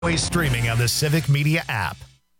Always streaming on the Civic Media app.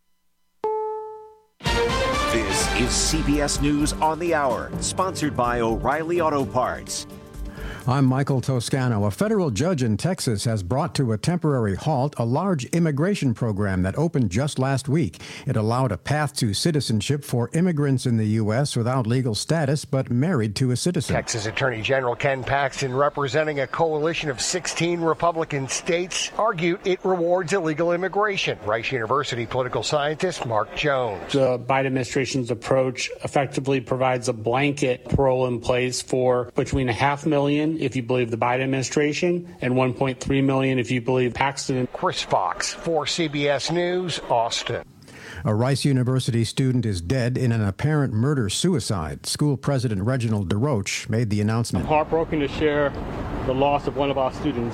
This is CBS News on the Hour, sponsored by O'Reilly Auto Parts. I'm Michael Toscano. A federal judge in Texas has brought to a temporary halt a large immigration program that opened just last week. It allowed a path to citizenship for immigrants in the U.S. without legal status but married to a citizen. Texas Attorney General Ken Paxton, representing a coalition of 16 Republican states, argued it rewards illegal immigration. Rice University political scientist Mark Jones. The Biden administration's approach effectively provides a blanket parole in place for between 500,000 if you believe the Biden administration, and 1.3 million if you believe Paxton. Chris Fox for CBS News, Austin. A Rice University student is dead in an apparent murder-suicide. School President Reginald DeRoche made the announcement. I'm heartbroken to share the loss of one of our students,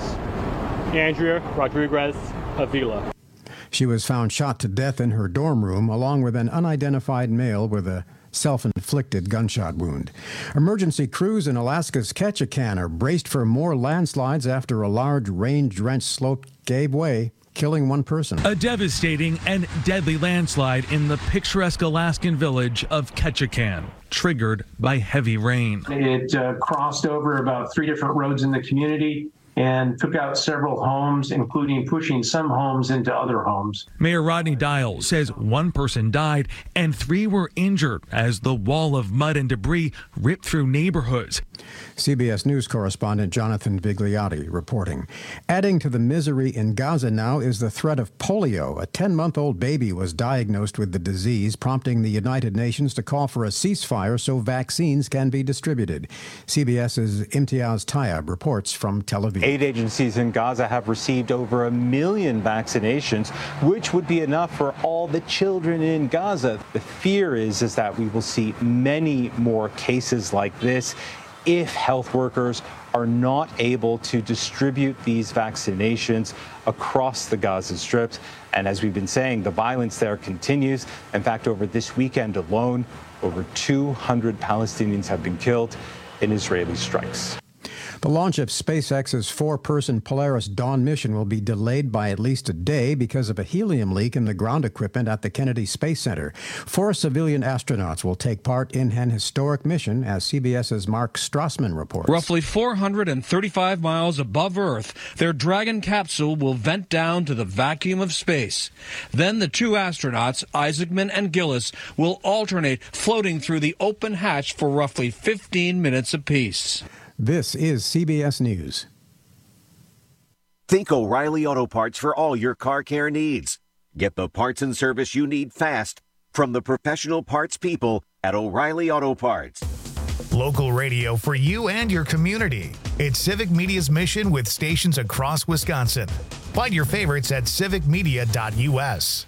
Andrea Rodriguez Avila. She was found shot to death in her dorm room, along with an unidentified male with a self-inflicted gunshot wound. Emergency crews in Alaska's Ketchikan are braced for more landslides after a large rain-drenched slope gave way, killing one person. A devastating and deadly landslide in the picturesque Alaskan village of Ketchikan, triggered by heavy rain. It crossed over about 3 different roads in the community and took out several homes, including pushing some homes into other homes. Mayor Rodney Dial says one person died and 3 were injured as the wall of mud and debris ripped through neighborhoods. CBS News correspondent Jonathan Vigliotti reporting. Adding to the misery in Gaza now is the threat of polio. A 10-month-old baby was diagnosed with the disease, prompting the United Nations to call for a ceasefire so vaccines can be distributed. CBS's Imtiaz Tayeb reports from Tel Aviv. Aid agencies in Gaza have received over 1 million vaccinations, which would be enough for all the children in Gaza. The fear is that we will see many more cases like this if health workers are not able to distribute these vaccinations across the Gaza Strip. And as we've been saying, the violence there continues. In fact, over this weekend alone, over 200 Palestinians have been killed in Israeli strikes. The launch of SpaceX's 4-person Polaris Dawn mission will be delayed by at least a day because of a helium leak in the ground equipment at the Kennedy Space Center. 4 civilian astronauts will take part in an historic mission, as CBS's Mark Strassman reports. Roughly 435 miles above Earth, their Dragon capsule will vent down to the vacuum of space. Then the 2 astronauts, Isaacman and Gillis, will alternate floating through the open hatch for roughly 15 minutes apiece. This is CBS News. Think O'Reilly Auto Parts for all your car care needs. Get the parts and service you need fast from the professional parts people at O'Reilly Auto Parts. Local radio for you and your community. It's Civic Media's mission with stations across Wisconsin. Find your favorites at civicmedia.us.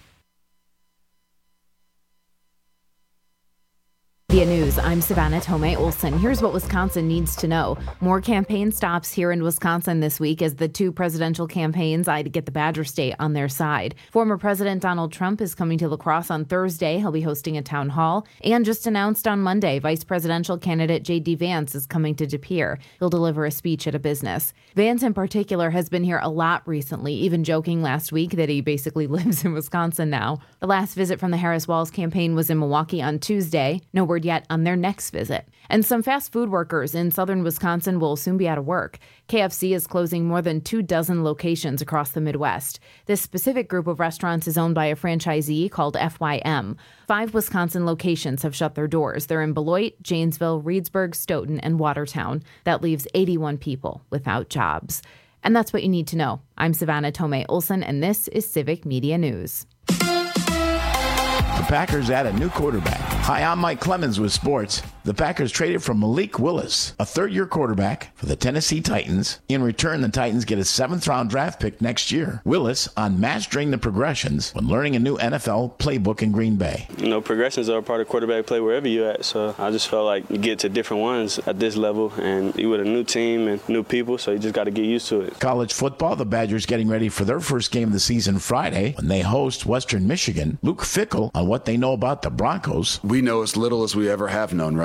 Media News, I'm Savannah Tomei Olson. Here's what Wisconsin needs to know. More campaign stops here in Wisconsin this week as the 2 presidential campaigns eye to get the Badger State on their side. Former President Donald Trump is coming to La Crosse on Thursday. He'll be hosting a town hall. And just announced on Monday, Vice Presidential candidate J.D. Vance is coming to De Pere. He'll deliver a speech at a business. Vance in particular has been here a lot recently, even joking last week that he basically lives in Wisconsin now. The last visit from the Harris-Walz campaign was in Milwaukee on Tuesday. No word yet on their next visit. And some fast food workers in southern Wisconsin will soon be out of work. KFC is closing more than 24 locations across the Midwest. This specific group of restaurants is owned by a franchisee called FYM. 5 Wisconsin locations have shut their doors. They're in Beloit, Janesville, Reedsburg, Stoughton, and Watertown. That leaves 81 people without jobs. And that's what you need to know. I'm Savannah Tomei Olson, and this is Civic Media News. The Packers add a new quarterback. Hi, I'm Mike Clemens with sports. The Packers traded for Malik Willis, a third-year quarterback for the Tennessee Titans. In return, the Titans get a 7th-round draft pick next year. Willis on mastering the progressions when learning a new NFL playbook in Green Bay. You know, progressions are a part of quarterback play wherever you're at, so I just felt like you get to different ones at this level, and you with a new team and new people, so you just got to get used to it. College football, the Badgers getting ready for their first game of the season Friday when they host Western Michigan. Luke Fickell on what they know about the Broncos. We know as little as we ever have known, right?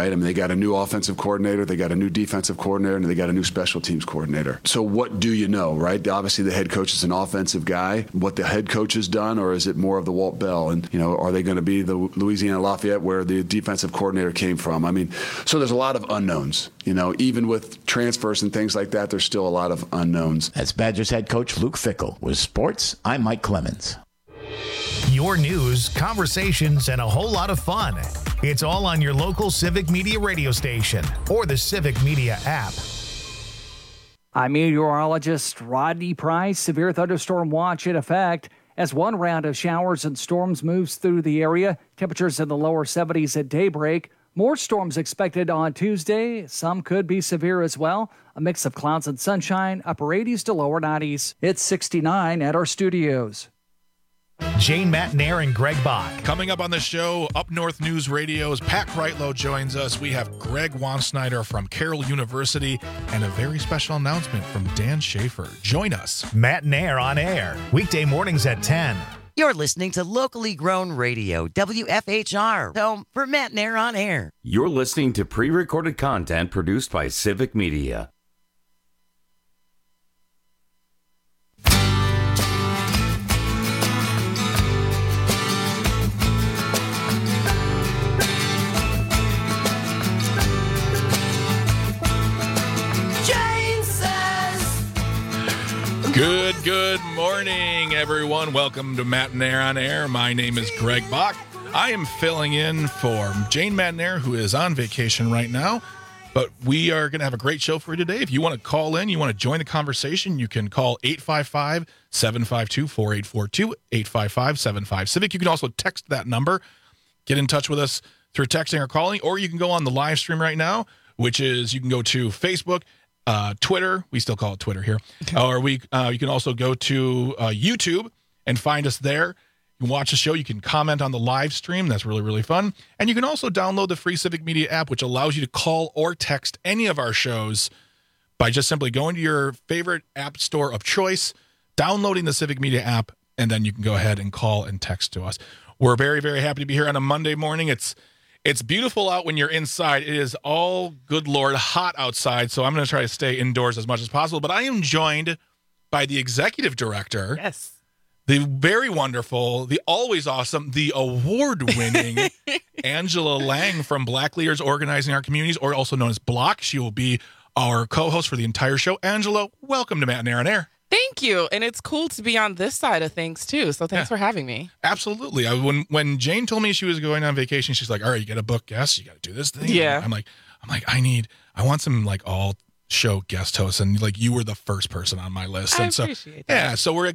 right? I mean, they got a new offensive coordinator, they got a new defensive coordinator, and they got a new special teams coordinator. So what do you know, right? Obviously, the head coach is an offensive guy. What the head coach has done, or is it more of the Walt Bell? And, are they going to be the Louisiana Lafayette where the defensive coordinator came from? I mean, so there's a lot of unknowns. Even with transfers and things like that, there's still a lot of unknowns. That's Badgers head coach Luke Fickell. With sports, I'm Mike Clemens. Your news, conversations, and a whole lot of fun. It's all on your local Civic Media radio station or the Civic Media app. I'm meteorologist Rodney Price. Severe thunderstorm watch in effect as one round of showers and storms moves through the area. Temperatures in the lower 70s at daybreak. More storms expected on Tuesday. Some could be severe as well. A mix of clouds and sunshine, upper 80s to lower 90s. It's 69 at our studios. Jane Matnair and Greg Bach. Coming up on the show, Up North News Radio's Pat Kreitlow joins us. We have Greg Wansnyder from Carroll University and a very special announcement from Dan Schaefer. Join us. Matnair on air, weekday mornings at 10. You're listening to locally grown radio, WFHR, home for Matnair on air. You're listening to pre-recorded content produced by Civic Media. Good morning, everyone. Welcome to Matnair on Air. My name is Greg Bach. I am filling in for Jane Matnair, who is on vacation right now. But we are going to have a great show for you today. If you want to call in, you want to join the conversation, you can call 855-752-4842, 855-75-CIVIC. You can also text that number. Get in touch with us through texting or calling, or you can go on the live stream right now, which is you can go to Facebook, Twitter, we still call it Twitter here, or you can also go to YouTube and find us there. You can watch the show. You can comment on the live stream. That's really, really fun. And you can also download the free Civic Media app, which allows you to call or text any of our shows by just simply going to your favorite app store of choice, downloading the Civic Media app, and then you can go ahead and call and text to us. We're very, very happy to be here on a Monday morning. It's beautiful out when you're inside. It is all, good Lord, hot outside, so I'm going to try to stay indoors as much as possible. But I am joined by the executive director. Yes. The very wonderful, the always awesome, the award-winning Angela Lang from Black Leaders Organizing Our Communities, or also known as Block. She will be our co-host for the entire show. Angela, welcome to Matnair on Air. Thank you. And it's cool to be on this side of things, too. So thanks for having me. Absolutely. When Jane told me she was going on vacation, she's like, all right, you got to book guests. You got to do this thing. Yeah. I'm like, I want some like all show guest hosts. And like you were the first person on my list. I and so, appreciate that. Yeah. So we're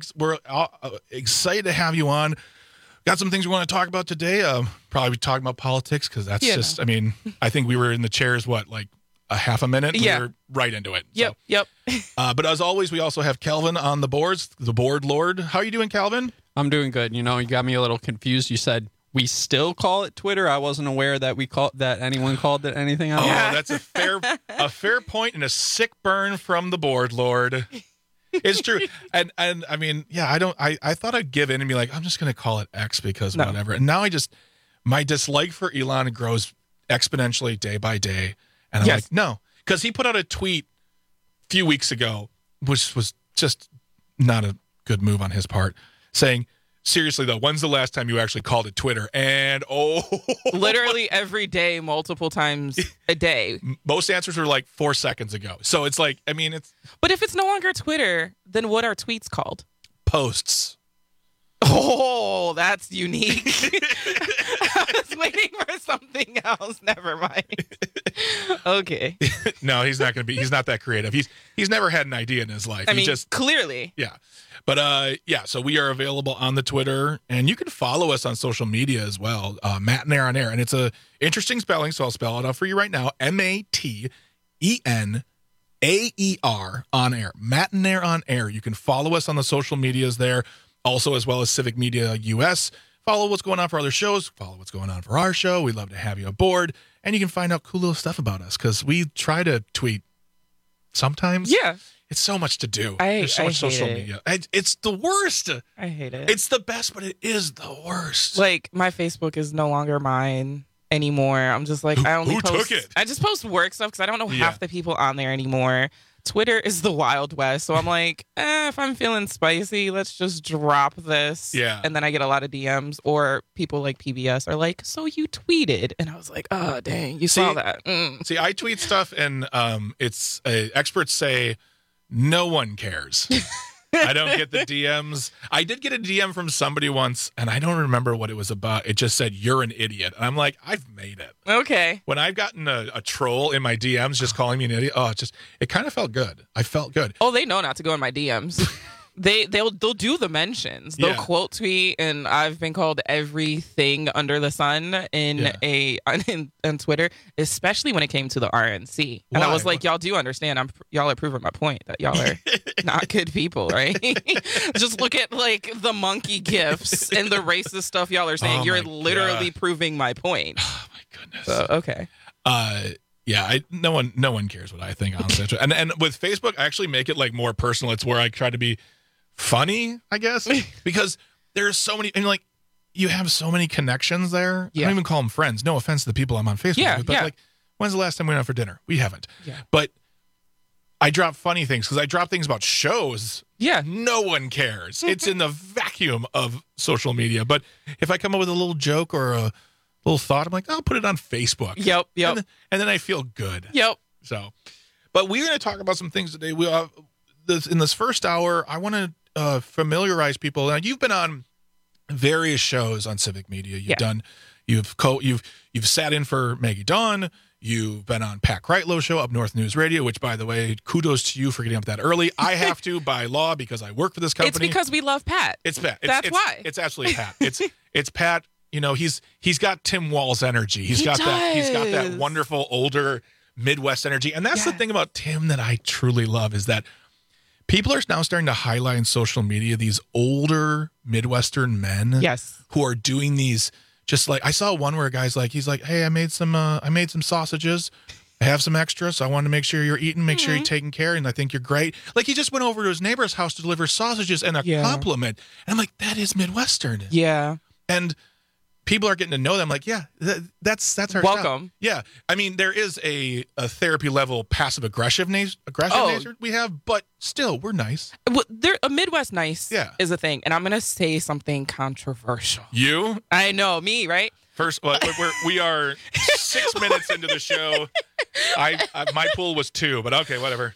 excited to have you on. Got some things we want to talk about today. Probably talking about politics because that's I mean, I think we were in the chairs, a half a minute. Yeah. We were right into it. Yep. But as always, we also have Calvin on the boards, the board lord. How are you doing, Calvin? I'm doing good. You got me a little confused. You said we still call it Twitter. I wasn't aware that anyone called it anything else. Oh, that's a fair point and a sick burn from the board lord. It's true. And I mean, yeah, I thought I'd give in and be like, I'm just going to call it X because whatever. And now my dislike for Elon grows exponentially day by day. And I'm like, no, because he put out a tweet a few weeks ago, which was just not a good move on his part, saying, seriously, though, when's the last time you actually called it Twitter? And literally every day, multiple times a day. Most answers were like 4 seconds ago. So it's like, I mean, But if it's no longer Twitter, then what are tweets called? Posts. Oh, that's unique. I was waiting for something else. Never mind. Okay. No, he's not that creative. He's never had an idea in his life. I mean, clearly. Yeah. But so we are available on the Twitter, and you can follow us on social media as well. Matnair on Air, and it's a interesting spelling, so I'll spell it out for you right now. MATENAER on Air. Matnair on Air. You can follow us on the social medias there. Also, as well as Civic Media US. Follow what's going on for other shows. Follow what's going on for our show. We'd love to have you aboard. And you can find out cool little stuff about us because we try to tweet sometimes. Yeah. It's so much to do. There's so much social media. It's the worst. I hate it. It's the best, but it is the worst. Like, my Facebook is no longer mine. anymore. I'm just like, I only who post. took it? I just post work stuff because I don't know Yeah. half the people on there anymore. Twitter is the Wild West, so I'm like, if I'm feeling spicy, let's just drop this. Yeah. And then I get a lot of DMs, or people like PBS are like, so you tweeted, and I was like, oh dang, you saw that. See, I tweet stuff, and it's experts say no one cares. I don't get the DMs. I did get a DM from somebody once, and I don't remember what it was about. It just said, "You're an idiot." And I'm like, I've made it. Okay. When I've gotten a troll in my DMs just calling me an idiot, it kind of felt good. I felt good. Oh, they know not to go in my DMs. They'll do the mentions. They'll quote tweet, and I've been called everything under the sun on Twitter, especially when it came to the RNC. And I was like, y'all do understand? Y'all are proving my point that y'all are not good people, right? Just look at like the monkey gifs and the racist stuff y'all are saying. You're literally proving my point. Oh my goodness. So, okay. No one cares what I think, honestly. and with Facebook, I actually make it like more personal. It's where I try to be funny, I guess, because there's so many, and like you have so many connections there. I don't even call them friends. No offense to the people I'm on Facebook with, but like, when's the last time we went out for dinner? We haven't. Yeah. But I drop funny things because I drop things about shows. Yeah. No one cares. It's in the vacuum of social media. But if I come up with a little joke or a little thought, I'm like, I'll put it on Facebook. Yep. And then I feel good. Yep. So, but we're going to talk about some things today. In this first hour, I want to familiarize people. Now, you've been on various shows on Civic Media. You've sat in for Maggie Dawn. You've been on Pat Kreitlow show, Up North News Radio, which, by the way, kudos to you for getting up that early. I have to by law because I work for this company. It's because we love Pat. It's Pat. That's why. It's absolutely Pat. It's Pat. You know, he's got Tim Walz energy. He's got that wonderful older Midwest energy. And that's the thing about Tim that I truly love is that people are now starting to highlight on social media these older Midwestern men who are doing these, just like, I saw one where a guy's like, he's like, hey, I made some sausages. I have some extra, so I wanted to make sure you're eating, make sure you're taking care, and I think you're great. Like, he just went over to his neighbor's house to deliver sausages and a compliment. And I'm like, that is Midwestern. Yeah. And people are getting to know them like, that's our welcome. Style. Yeah. I mean, there is a therapy level passive aggressive nature we have, but still, we're nice. Well, a Midwest nice is a thing. And I'm going to say something controversial. You? I know, me, right? First, we are 6 minutes into the show. My pool was 2, but okay, whatever.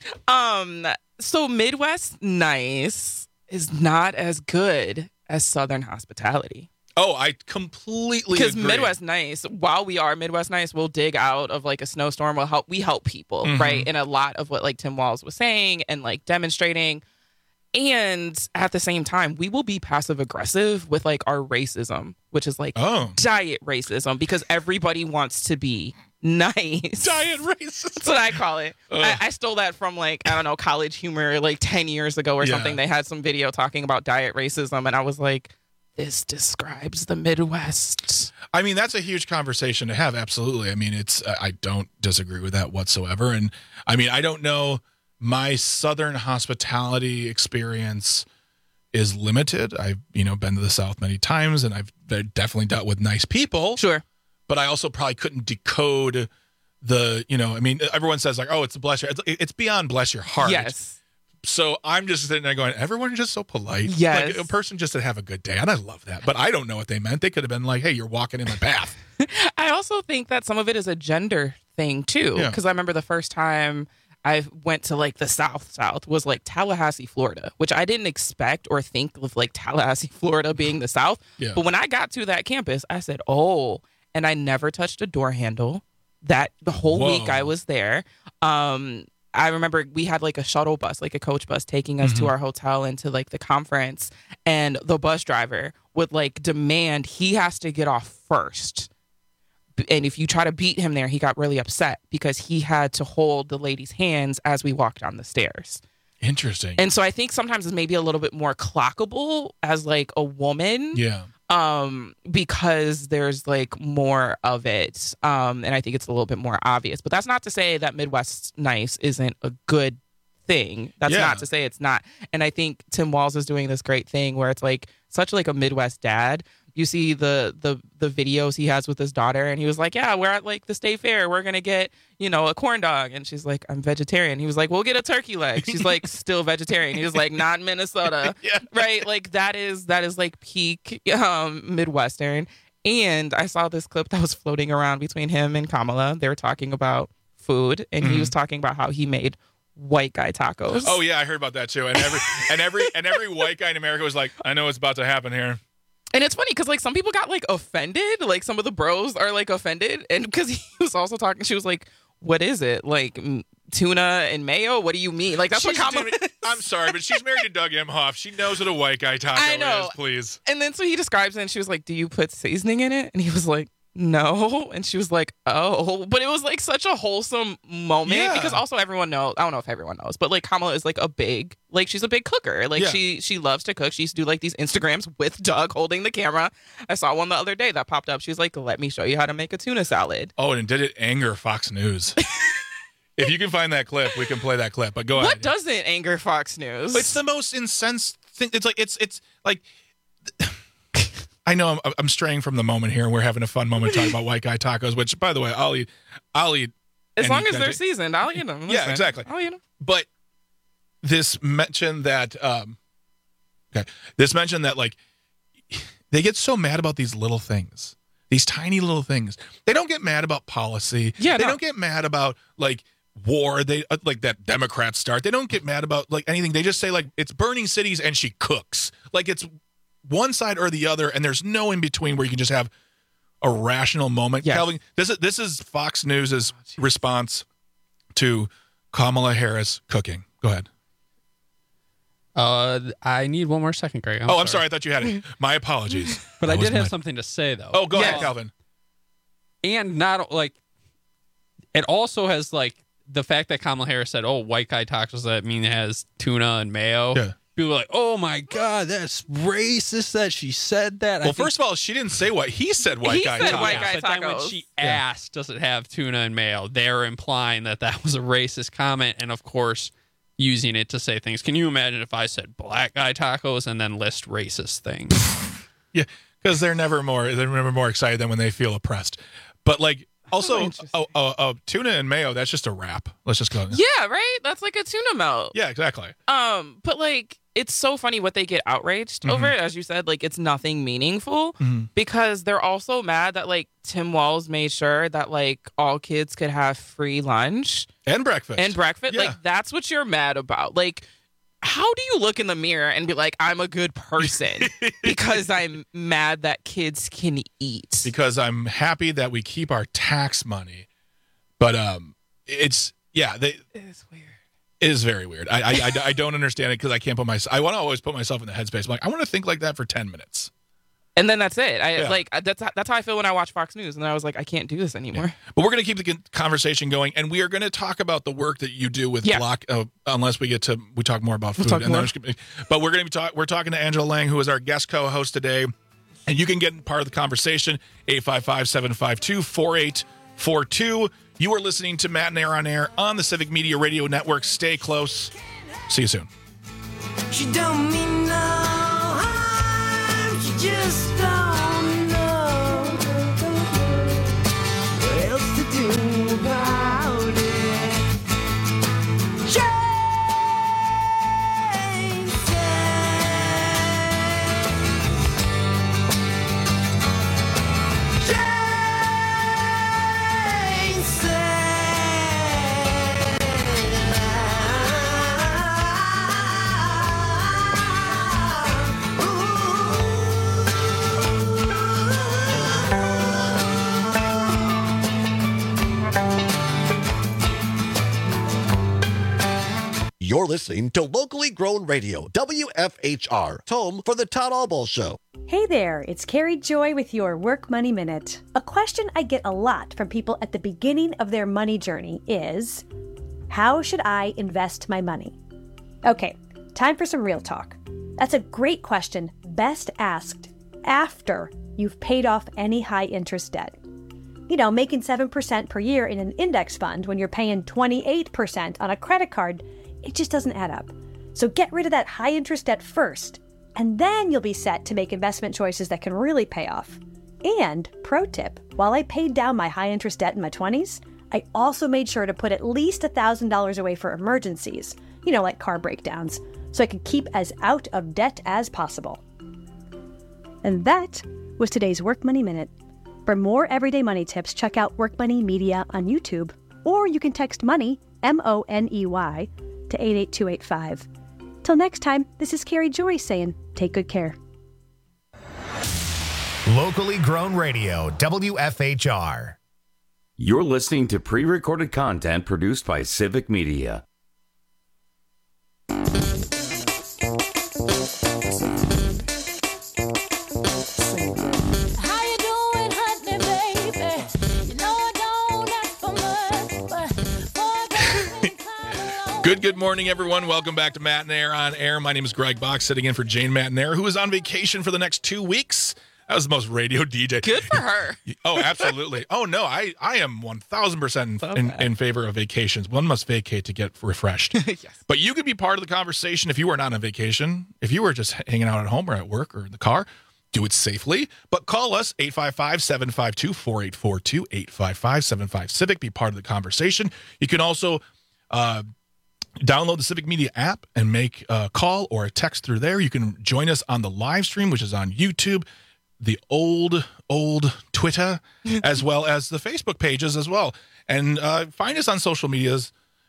So Midwest nice is not as good as Southern hospitality. Oh, I completely agree. Because Midwest Nice, while we are Midwest Nice, we'll dig out of like a snowstorm. We help people, right? And a lot of what like Tim Walz was saying and like demonstrating. And at the same time, we will be passive aggressive with like our racism, which is like diet racism, because everybody wants to be nice. Diet racism. That's what I call it. I stole that from like, I don't know, College Humor like 10 years ago or something. They had some video talking about diet racism. And I was like, this describes the Midwest. I mean, that's a huge conversation to have. Absolutely. I mean, I don't disagree with that whatsoever. And I mean, I don't know. My Southern hospitality experience is limited. I've, been to the South many times, and I've definitely dealt with nice people. Sure. But I also probably couldn't decode I mean, everyone says like, oh, it's a bless your, it's beyond bless your heart. Yes. So I'm just sitting there going, everyone's just so polite. Yes. Like a person just to have a good day. And I love that. But I don't know what they meant. They could have been like, hey, you're walking in my bath. I also think that some of it is a gender thing too. Because I remember the first time I went to like the South was like Tallahassee, Florida, which I didn't expect or think of like Tallahassee, Florida being the South. Yeah. But when I got to that campus, I said, oh, and I never touched a door handle. That the whole week I was there. I remember we had like a shuttle bus, like a coach bus taking us to our hotel and to like the conference, and the bus driver would like demand he has to get off first. And if you try to beat him there, he got really upset because he had to hold the lady's hands as we walked down the stairs. Interesting. And so I think sometimes it's maybe a little bit more clockable as like a woman. Yeah. Because there's like more of it. And I think it's a little bit more obvious. But that's not to say that Midwest nice isn't a good thing. That's not to say it's not. And I think Tim Walz is doing this great thing where it's like such like a Midwest dad you see the videos he has with his daughter, and he was like, yeah, we're at like the state fair, we're gonna get, you know, a corn dog, and she's like, I'm vegetarian. He was like, we'll get a turkey leg. She's like, still vegetarian. He was like, not in Minnesota. Yeah. Right, like that is like peak Midwestern. And I saw this clip that was floating around between him and Kamala. They were talking about food, and he was talking about how he made white guy tacos. Oh yeah, I heard about that too. And every white guy in America was like, I know what's about to happen here. And it's funny because like some people got like offended, like some of the bros are like offended, and because he was also talking, she was like, what is it, like tuna and mayo? What do you mean? Like that's what Kamala is. I'm sorry, but she's married to Doug Emhoff. She knows what a white guy taco is, please. And then so he describes it, and she was like, do you put seasoning in it? And he was like, no. And she was like, oh. But it was like such a wholesome moment because also everyone knows, I don't know if everyone knows, but like Kamala is like she's a big cooker. Like she loves to cook. She used to do like these Instagrams with Doug holding the camera. I saw one the other day that popped up. She was like, let me show you how to make a tuna salad. Oh, and did it anger Fox News? If you can find that clip, we can play that clip. But go ahead. What doesn't anger Fox News? It's the most incensed thing. It's like I know I'm straying from the moment here, and we're having a fun moment talking about white guy tacos. Which, by the way, I'll eat as long as they're seasoned. I'll eat them. Listen, yeah, exactly. I'll eat them. But this mentioned that like they get so mad about these little things, these tiny little things. They don't get mad about policy. Yeah, they don't get mad about like war. They like that Democrats start. They don't get mad about like anything. They just say like it's burning cities and she cooks. Like it's one side or the other, and there's no in between where you can just have a rational moment. Yes. Calvin, this is Fox News's response to Kamala Harris cooking. Go ahead. I need one more second, Greg. I'm sorry. I thought you had it. My apologies. But I did have something to say, though. Oh, go ahead, Calvin. And not like it also has like the fact that Kamala Harris said, "Oh, white guy tacos," that mean it has tuna and mayo. Yeah. People are like, "Oh my God, that's racist that she said that." Well, first of all, she didn't say what he said. White guy tacos. But then when she asked, "Does it have tuna and mayo?" they're implying that was a racist comment, and of course, using it to say things. Can you imagine if I said black guy tacos and then list racist things? Yeah, because they're never more excited than when they feel oppressed. But like. Also, tuna and mayo, that's just a wrap. Let's just go. Yeah, right? That's like a tuna melt. Yeah, exactly. But like, it's so funny what they get outraged over. As you said, like, it's nothing meaningful because they're also mad that like Tim Walz made sure that like all kids could have free lunch. And breakfast. Yeah. Like, that's what you're mad about. Like, how do you look in the mirror and be like, I'm a good person because I'm mad that kids can eat? Because I'm happy that we keep our tax money. But it's weird. It is very weird. I don't understand it because I can't I want to always put myself in the headspace. I'm like, I want to think like that for 10 minutes. And then that's it. That's how I feel when I watch Fox News. And then I was like, I can't do this anymore. Yeah. But we're going to keep the conversation going, and we are going to talk about the work that you do with Block. Unless we talk more about food. But we're talking to Angela Lang, who is our guest co-host today, and you can get part of the conversation. 855-752-4842. You are listening to Matt and Aaron on Air on the Civic Media Radio Network. Stay close. See you soon. She don't mean no harm. She just don't know what else to do about it. Jane You're listening to Locally Grown Radio, WFHR, home for the Todd Albaugh Show. Hey there, it's Carrie Joy with your Work Money Minute. A question I get a lot from people at the beginning of their money journey is, how should I invest my money? Okay, time for some real talk. That's a great question, best asked after you've paid off any high-interest debt. You know, making 7% per year in an index fund when you're paying 28% on a credit card, it just doesn't add up. So get rid of that high-interest debt first. And then you'll be set to make investment choices that can really pay off. And, pro tip, while I paid down my high-interest debt in my 20s, I also made sure to put at least $1,000 away for emergencies, like car breakdowns, so I could keep as out of debt as possible. And that was today's Work Money Minute. For more everyday money tips, check out Work Money Media on YouTube, or you can text MONEY, MONEY, to 88285. Till next time, this is Carrie Joy saying, take good care. Locally grown radio, WFHR. You're listening to pre-recorded content produced by Civic Media. Good morning, everyone. Welcome back to Matt and Air on Air. My name is Greg Box, sitting in for Jane Mattinair, who is on vacation for the next 2 weeks. That was the most radio DJ. Good for her. Oh, absolutely. Oh, no, I am 1,000% in favor of vacations. One must vacate to get refreshed. Yes. But you could be part of the conversation if you were not on vacation. If you were just hanging out at home or at work or in the car, do it safely. But call us, 855-752-4842, 855-75-CIVIC. Be part of the conversation. You can also download the Civic Media app and make a call or a text through there. You can join us on the live stream, which is on YouTube, the old Twitter, as well as the Facebook pages as well. And find us on social medias.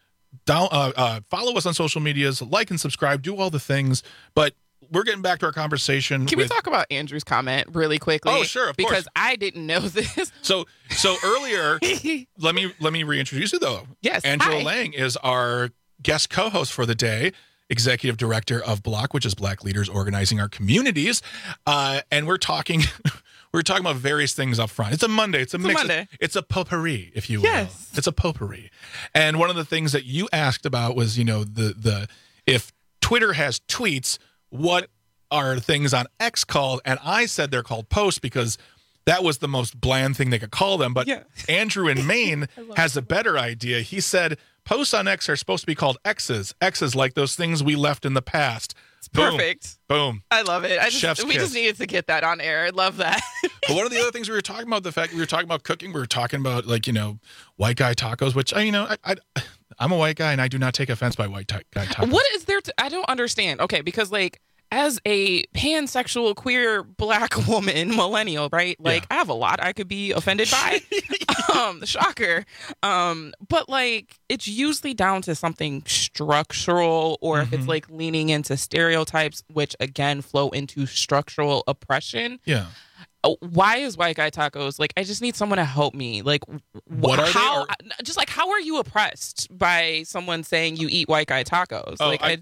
Follow us on social medias, like and subscribe, do all the things. But we're getting back to our conversation. Can we talk about Andrew's comment really quickly? Oh, sure, of course. Because I didn't know this. So earlier, let me reintroduce you though. Yes. Angela hi. Lang is our guest co-host for the day, executive director of Block, which is Black Leaders Organizing Our Communities, and we're talking about various things up front. It's a Monday. It's a mix. It's a potpourri, if you will. Yes. It's a potpourri. And one of the things that you asked about was, the if Twitter has tweets, what are things on X called? And I said they're called posts because that was the most bland thing they could call them. But Andrew in Maine has a better idea. He said posts on X are supposed to be called X's. X's, like those things we left in the past. It's perfect. Boom. I love it. We kiss. just needed to get that on air. I love that. But one of the other things we were talking about, the fact we were talking about cooking, we were talking about white guy tacos, which I'm a white guy and I do not take offense by white guy tacos. What is there I don't understand. Okay, because as a pansexual, queer, Black woman, millennial, right? I have a lot I could be offended by. Shocker. But it's usually down to something structural, or if it's leaning into stereotypes, which again flow into structural oppression. Yeah. Why is white guy tacos? I just need someone to help me. What are how? they? How are you oppressed by someone saying you eat white guy tacos?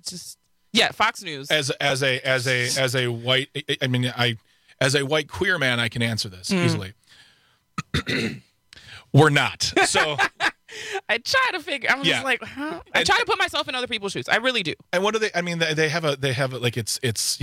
Fox News. As a white, as a white queer man, I can answer this easily. We're not. So I try to figure. I'm just huh? I try to put myself in other people's shoes. I really do. And what do they? I mean, they have it's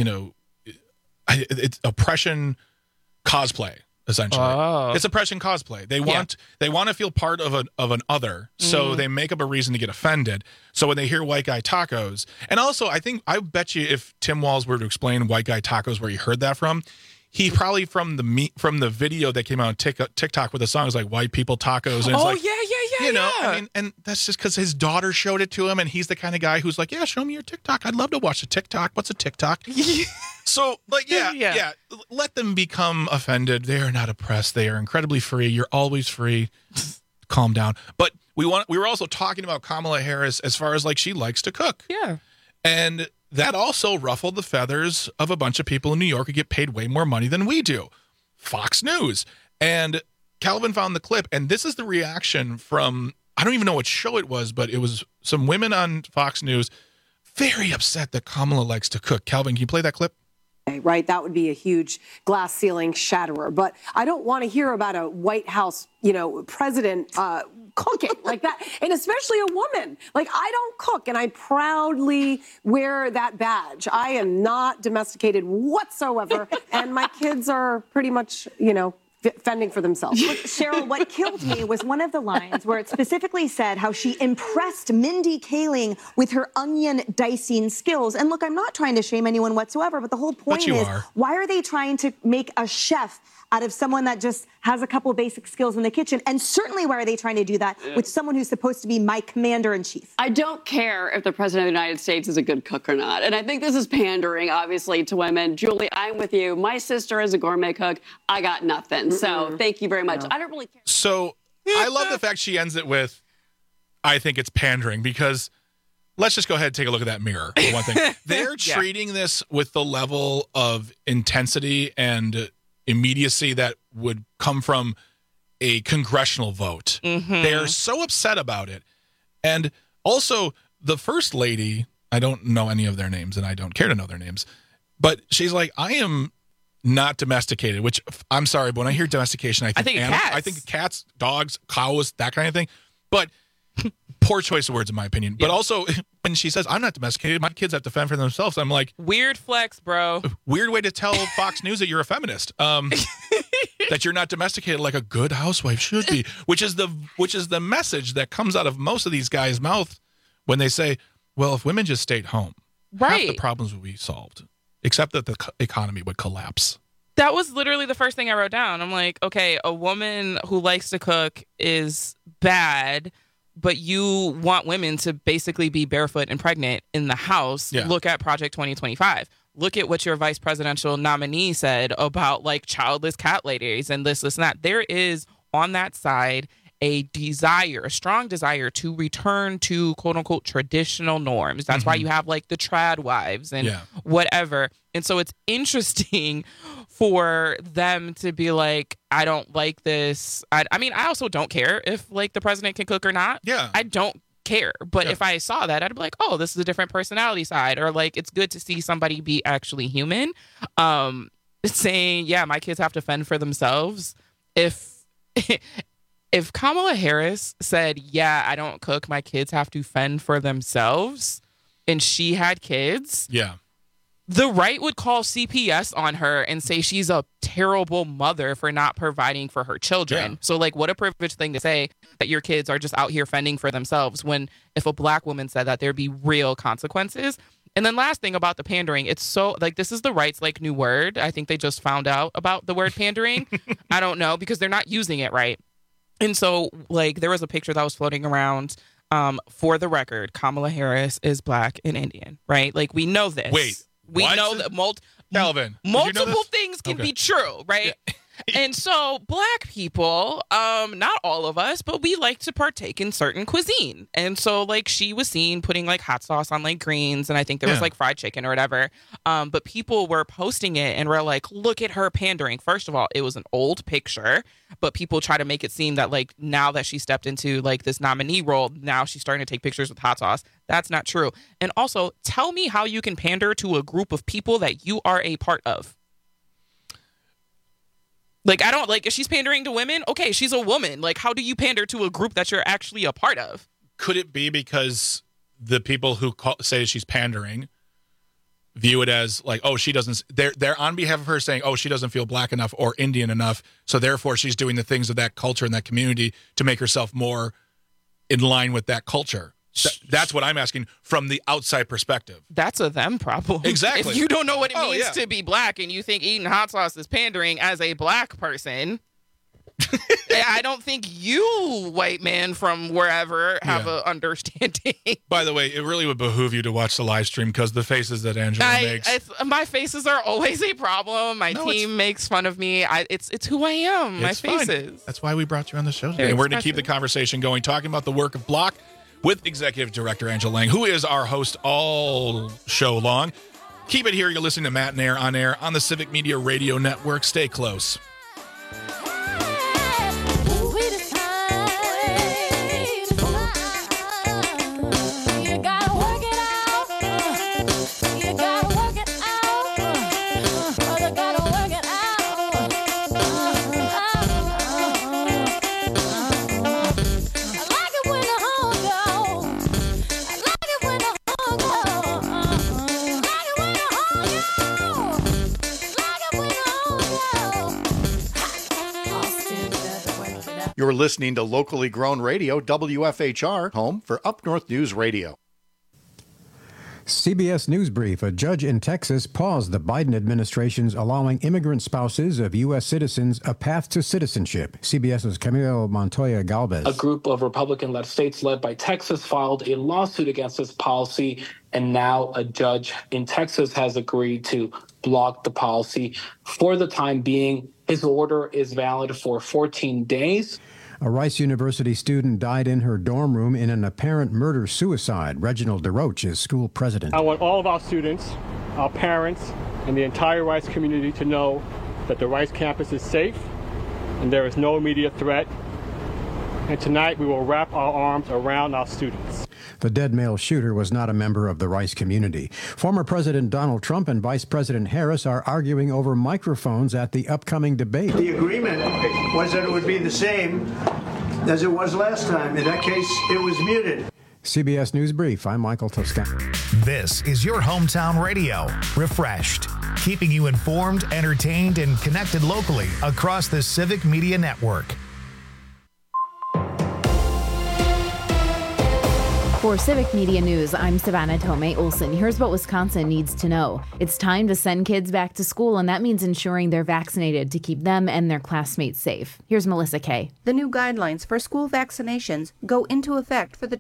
oppression cosplay. Essentially, it's oppression cosplay. They want to feel part of an other, so they make up a reason to get offended. So when they hear white guy tacos, and also I bet you if Tim Walz were to explain white guy tacos where he heard that from, he probably from the video that came out on TikTok with the songs like white people tacos. And I mean, and that's just because his daughter showed it to him, and he's the kind of guy who's like, yeah, show me your TikTok. I'd love to watch a TikTok. What's a TikTok? So, let them become offended. They are not oppressed. They are incredibly free. You're always free. Calm down. But we were also talking about Kamala Harris as far as she likes to cook. Yeah. And that also ruffled the feathers of a bunch of people in New York who get paid way more money than we do. Fox News. And Calvin found the clip, and this is the reaction from, I don't even know what show it was, but it was some women on Fox News very upset that Kamala likes to cook. Calvin, can you play that clip? Right, that would be a huge glass ceiling shatterer. But I don't want to hear about a White House, president cooking like that, and especially a woman. I don't cook, and I proudly wear that badge. I am not domesticated whatsoever, and my kids are pretty much, fending for themselves. Look, Cheryl, what killed me was one of the lines where it specifically said how she impressed Mindy Kaling with her onion dicing skills. And look, I'm not trying to shame anyone whatsoever, but the whole point is, why are they trying to make a chef out of someone that just has a couple of basic skills in the kitchen? And certainly why are they trying to do that with someone who's supposed to be my commander-in-chief? I don't care if the president of the United States is a good cook or not. And I think this is pandering, obviously, to women. Julie, I'm with you. My sister is a gourmet cook. I got nothing. So thank you very much. I don't really care. So I love the fact she ends it with, I think it's pandering, because let's just go ahead and take a look at that mirror. For one thing. They're treating this with the level of intensity and immediacy that would come from a congressional vote. They're so upset about it. And also, the first lady, I don't know any of their names, and I don't care to know their names, but she's like, I am not domesticated, which, I'm sorry, but when I hear domestication, I think animals. I think cats, dogs, cows, that kind of thing. But poor choice of words, in my opinion. But also, when she says, I'm not domesticated, my kids have to fend for themselves, I'm like... Weird flex, bro. Weird way to tell Fox News that you're a feminist. That you're not domesticated like a good housewife should be. Which is the message that comes out of most of these guys' mouths when they say, well, if women just stayed home, half the problems would be solved. Except that the economy would collapse. That was literally the first thing I wrote down. I'm like, okay, a woman who likes to cook is bad, but you want women to basically be barefoot and pregnant in the house. Yeah. Look at Project 2025. Look at what your vice presidential nominee said about like childless cat ladies and this and that. There is on that side a strong desire to return to quote unquote traditional norms. That's why you have like the trad wives and whatever. And so it's interesting for them to be like, I don't like this. I mean, I also don't care if like the president can cook or not. Yeah. I don't care. But if I saw that, I'd be like, oh, this is a different personality side. Or like, it's good to see somebody be actually human. Saying, yeah, my kids have to fend for themselves. If Kamala Harris said, yeah, I don't cook, my kids have to fend for themselves, and she had kids, the right would call CPS on her and say she's a terrible mother for not providing for her children. So, like, what a privileged thing to say that your kids are just out here fending for themselves, when if a black woman said that, there'd be real consequences. And then last thing about the pandering, it's so, like, this is the right's, like, new word. I think they just found out about the word pandering. I don't know, because they're not using it right. And so, like, there was a picture that was floating around. For the record, Kamala Harris is black and Indian, right? Like, we know this. Wait, we know that Calvin, multiple things can be true, right? Yeah. And so black people, not all of us, but we like to partake in certain cuisine. And so, like, she was seen putting like hot sauce on like greens, and I think there was like fried chicken or whatever. But people were posting it and were like, look at her pandering. First of all, it was an old picture, but people try to make it seem that like now that she stepped into like this nominee role, now she's starting to take pictures with hot sauce. That's not true. And also, tell me how you can pander to a group of people that you are a part of. Like, I don't, like, if she's pandering to women, okay, she's a woman. Like, how do you pander to a group that you're actually a part of? Could it be because the people who say she's pandering view it as like, oh, she doesn't, they're on behalf of her saying, oh, she doesn't feel black enough or Indian enough, so therefore she's doing the things of that culture and that community to make herself more in line with that culture? That's what I'm asking from the outside perspective. That's a them problem. Exactly. If you don't know what it means to be black and you think eating hot sauce is pandering as a black person, I don't think you, white man from wherever, have an understanding. By the way, it really would behoove you to watch the live stream because the faces that Angela makes. My faces are always a problem. My team makes fun of me. It's who I am. My faces. Fine. That's why we brought you on the show today. And we're going to keep the conversation going, talking about the work of Block with Executive Director Angela Lang, who is our host all show long. Keep it here. You're listening to Matt and Air on the Civic Media Radio Network. Stay close. You're listening to locally grown radio, WFHR, home for Up North News Radio. CBS News Brief. A judge in Texas paused the Biden administration's allowing immigrant spouses of U.S. citizens a path to citizenship. CBS's Camilo Montoya Galvez. A group of Republican-led states led by Texas filed a lawsuit against this policy, and now a judge in Texas has agreed to block the policy for the time being. His order is valid for 14 days. A Rice University student died in her dorm room in an apparent murder-suicide. Reginald DeRoche is school president. I want all of our students, our parents, and the entire Rice community to know that the Rice campus is safe and there is no immediate threat. And tonight we will wrap our arms around our students. The dead male shooter was not a member of the Rice community. Former President Donald Trump and Vice President Harris are arguing over microphones at the upcoming debate. The agreement was that it would be the same as it was last time. In that case, it was muted. CBS News Brief. I'm Michael Toscano. This is your hometown radio, Refreshed, keeping you informed, entertained, and connected locally across the Civic Media Network. For Civic Media News, I'm Savannah Tomei Olson. Here's what Wisconsin needs to know. It's time to send kids back to school, and that means ensuring they're vaccinated to keep them and their classmates safe. Here's Melissa Kay. The new guidelines for school vaccinations go into effect for the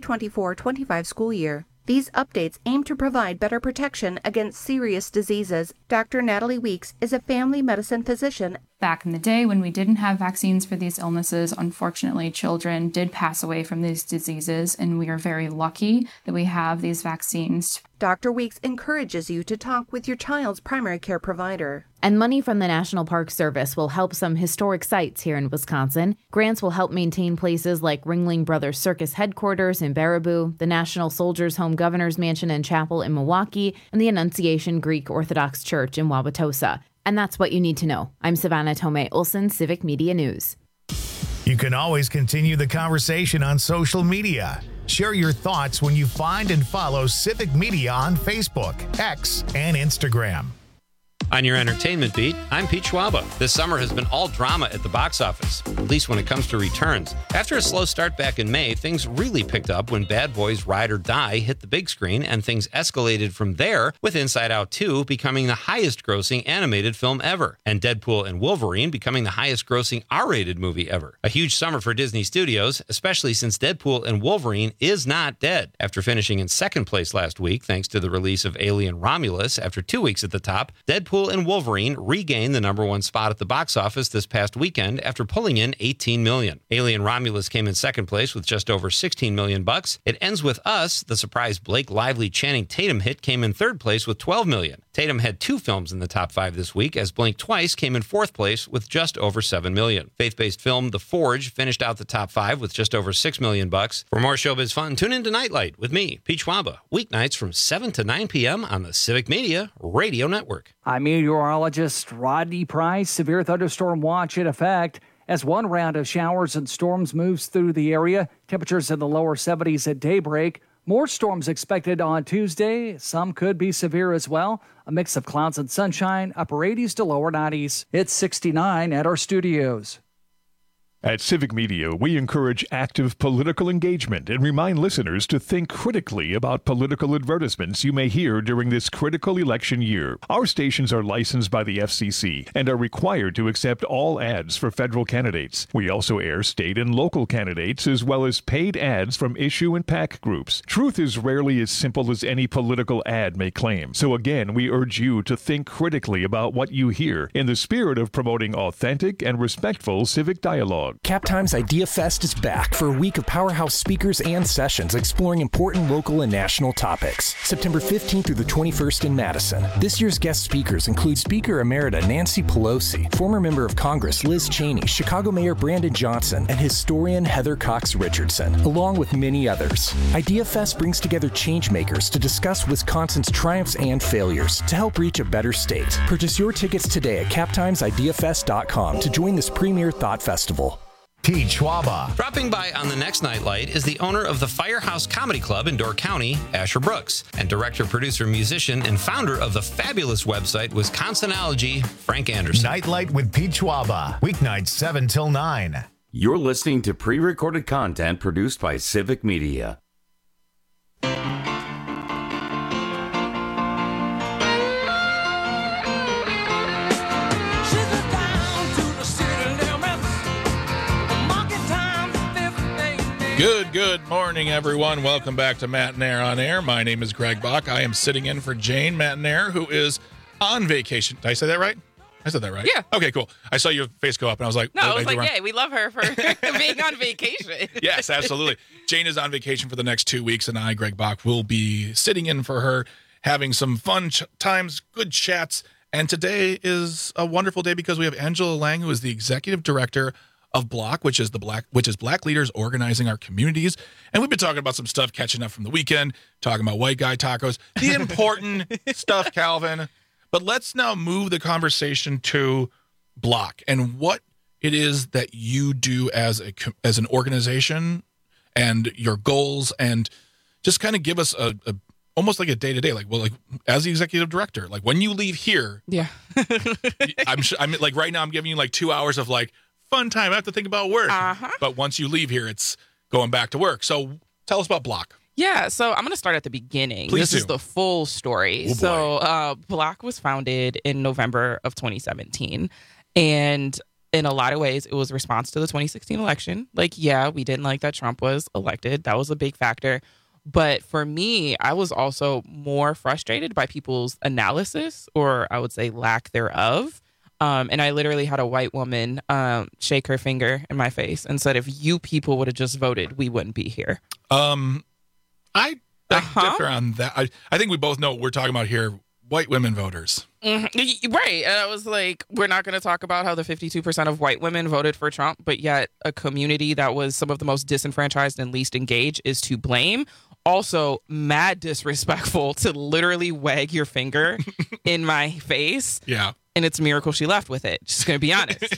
2024-25 school year. These updates aim to provide better protection against serious diseases. Dr. Natalie Weeks is a family medicine physician. Back in the day when we didn't have vaccines for these illnesses, unfortunately, children did pass away from these diseases, and we are very lucky that we have these vaccines. Dr. Weeks encourages you to talk with your child's primary care provider. And money from the National Park Service will help some historic sites here in Wisconsin. Grants will help maintain places like Ringling Brothers Circus headquarters in Baraboo, the National Soldiers Home Governor's Mansion and Chapel in Milwaukee, and the Annunciation Greek Orthodox Church in Wauwatosa. And that's what you need to know. I'm Savannah Tomei Olson, Civic Media News. You can always continue the conversation on social media. Share your thoughts when you find and follow Civic Media on Facebook, X, and Instagram. On your entertainment beat, I'm Pete Schwaba. This summer has been all drama at the box office, at least when it comes to returns. After a slow start back in May, things really picked up when Bad Boys Ride or Die hit the big screen, and things escalated from there, with Inside Out 2 becoming the highest-grossing animated film ever, and Deadpool and Wolverine becoming the highest-grossing R-rated movie ever. A huge summer for Disney Studios, especially since Deadpool and Wolverine is not dead. After finishing in second place last week, thanks to the release of Alien Romulus, after 2 weeks at the top, Deadpool and Wolverine regained the number one spot at the box office this past weekend after pulling in $18 million. Alien Romulus came in second place with just over $16 million. It Ends With Us, the surprise Blake Lively Channing Tatum hit, came in third place with $12 million. Tatum had 2 films in the top 5 this week, as Blink Twice came in fourth place with just over $7 million. Faith-based film The Forge finished out the top 5 with just over $6 million. For more showbiz fun, tune in to Nightlight with me, Pete Schwaba, weeknights from 7 to 9 p.m. on the Civic Media Radio Network. I'm meteorologist Rodney Price. Severe thunderstorm watch in effect as one round of showers and storms moves through the area. Temperatures in the lower 70s at daybreak. More storms expected on Tuesday. Some could be severe as well. A mix of clouds and sunshine, upper 80s to lower 90s. It's 69 at our studios. At Civic Media, we encourage active political engagement and remind listeners to think critically about political advertisements you may hear during this critical election year. Our stations are licensed by the FCC and are required to accept all ads for federal candidates. We also air state and local candidates as well as paid ads from issue and PAC groups. Truth is rarely as simple as any political ad may claim. So again, we urge you to think critically about what you hear in the spirit of promoting authentic and respectful civic dialogue. CapTime's Idea Fest is back for a week of powerhouse speakers and sessions exploring important local and national topics. September 15th through the 21st in Madison. This year's guest speakers include Speaker Emerita Nancy Pelosi, former member of Congress Liz Cheney, Chicago Mayor Brandon Johnson, and historian Heather Cox Richardson, along with many others. Idea Fest brings together changemakers to discuss Wisconsin's triumphs and failures to help reach a better state. Purchase your tickets today at CapTimesIdeaFest.com to join this premier thought festival. Pete Schwaba. Dropping by on the next Nightlight is the owner of the Firehouse Comedy Club in Door County, Asher Brooks, and director, producer, musician, and founder of the fabulous website Wisconsinology, Frank Anderson. Nightlight with Pete Schwaba. Weeknights 7 till 9. You're listening to pre-recorded content produced by Civic Media. Good morning, everyone. Welcome back to Matt and Air on Air. My name is Greg Bach. I am sitting in for Jane Matt and Air, who is on vacation. Did I say that right? I said that right? Yeah. Okay, cool. I saw your face go up, and I was like... No, I was like, yeah, we love her for being on vacation. Yes, absolutely. Jane is on vacation for the next 2 weeks, and I, Greg Bach, will be sitting in for her, having some fun times, good chats. And today is a wonderful day because we have Angela Lang, who is the executive director of Block, which is Black leaders organizing our communities. And we've been talking about some stuff, catching up from the weekend, talking about white guy tacos, the important stuff, Calvin. But let's now move the conversation to Block and what it is that you do as an organization and your goals, and just kind of give us a almost like a day-to-day, like as the executive director, like when you leave here. Yeah. I'm like right now I'm giving you like 2 hours of like fun time. I have to think about work. But once you leave here, it's going back to work. So tell us about Block. Yeah, so I'm going to start at the beginning. Please this do. is the full story. Oh, so Block was founded in November of 2017. And in a lot of ways, it was a response to the 2016 election. Like, yeah, we didn't like that Trump was elected. That was a big factor. But for me, I was also more frustrated by people's analysis, or I would say lack thereof. And I literally had a white woman shake her finger in my face and said, if you people would have just voted, we wouldn't be here. I differ on that. I think we both know what we're talking about here. White women voters. Mm-hmm. Right. And I was like, we're not going to talk about how the 52% of white women voted for Trump, but yet a community that was some of the most disenfranchised and least engaged is to blame. Also, mad disrespectful to literally wag your finger in my face. Yeah. And it's a miracle she left with it. Just going to be honest.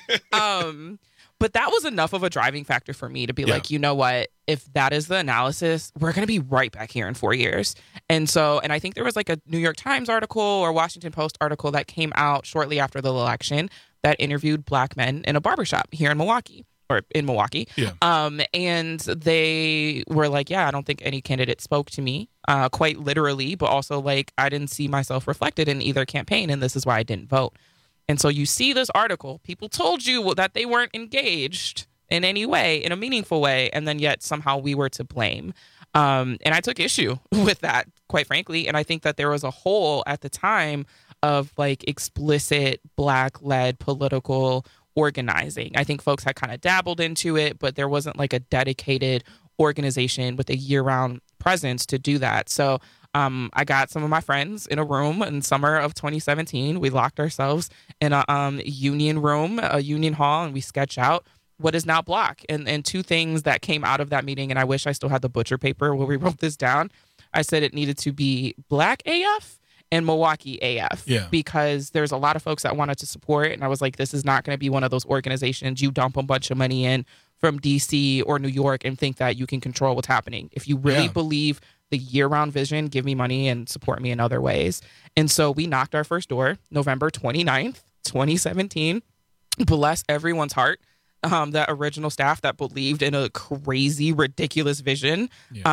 But that was enough of a driving factor for me to be like, you know what? If that is the analysis, we're going to be right back here in 4 years. And I think there was like a New York Times article or Washington Post article that came out shortly after the election that interviewed Black men in a barbershop here in Milwaukee. Yeah. And they were like, yeah, I don't think any candidate spoke to me, quite literally, but also like I didn't see myself reflected in either campaign, and this is why I didn't vote. And so you see this article, people told you that they weren't engaged in any way, in a meaningful way, and then yet somehow we were to blame. And I took issue with that, quite frankly, and I think that there was a hole at the time of like explicit Black-led political organizing. I think folks had kind of dabbled into it, but there wasn't like a dedicated organization with a year-round presence to do that. So I got some of my friends in a room in summer of 2017. We locked ourselves in a union room, a union hall, and we sketched out what is now Block. And two things that came out of that meeting, and I wish I still had the butcher paper where we wrote this down. I said it needed to be Black AF and Milwaukee AF, because there's a lot of folks that wanted to support. And I was like, this is not going to be one of those organizations you dump a bunch of money in from DC or New York and think that you can control what's happening. If you really believe the year-round vision, give me money and support me in other ways. And so we knocked our first door November 29th, 2017. Bless everyone's heart. That original staff that believed in a crazy, ridiculous vision,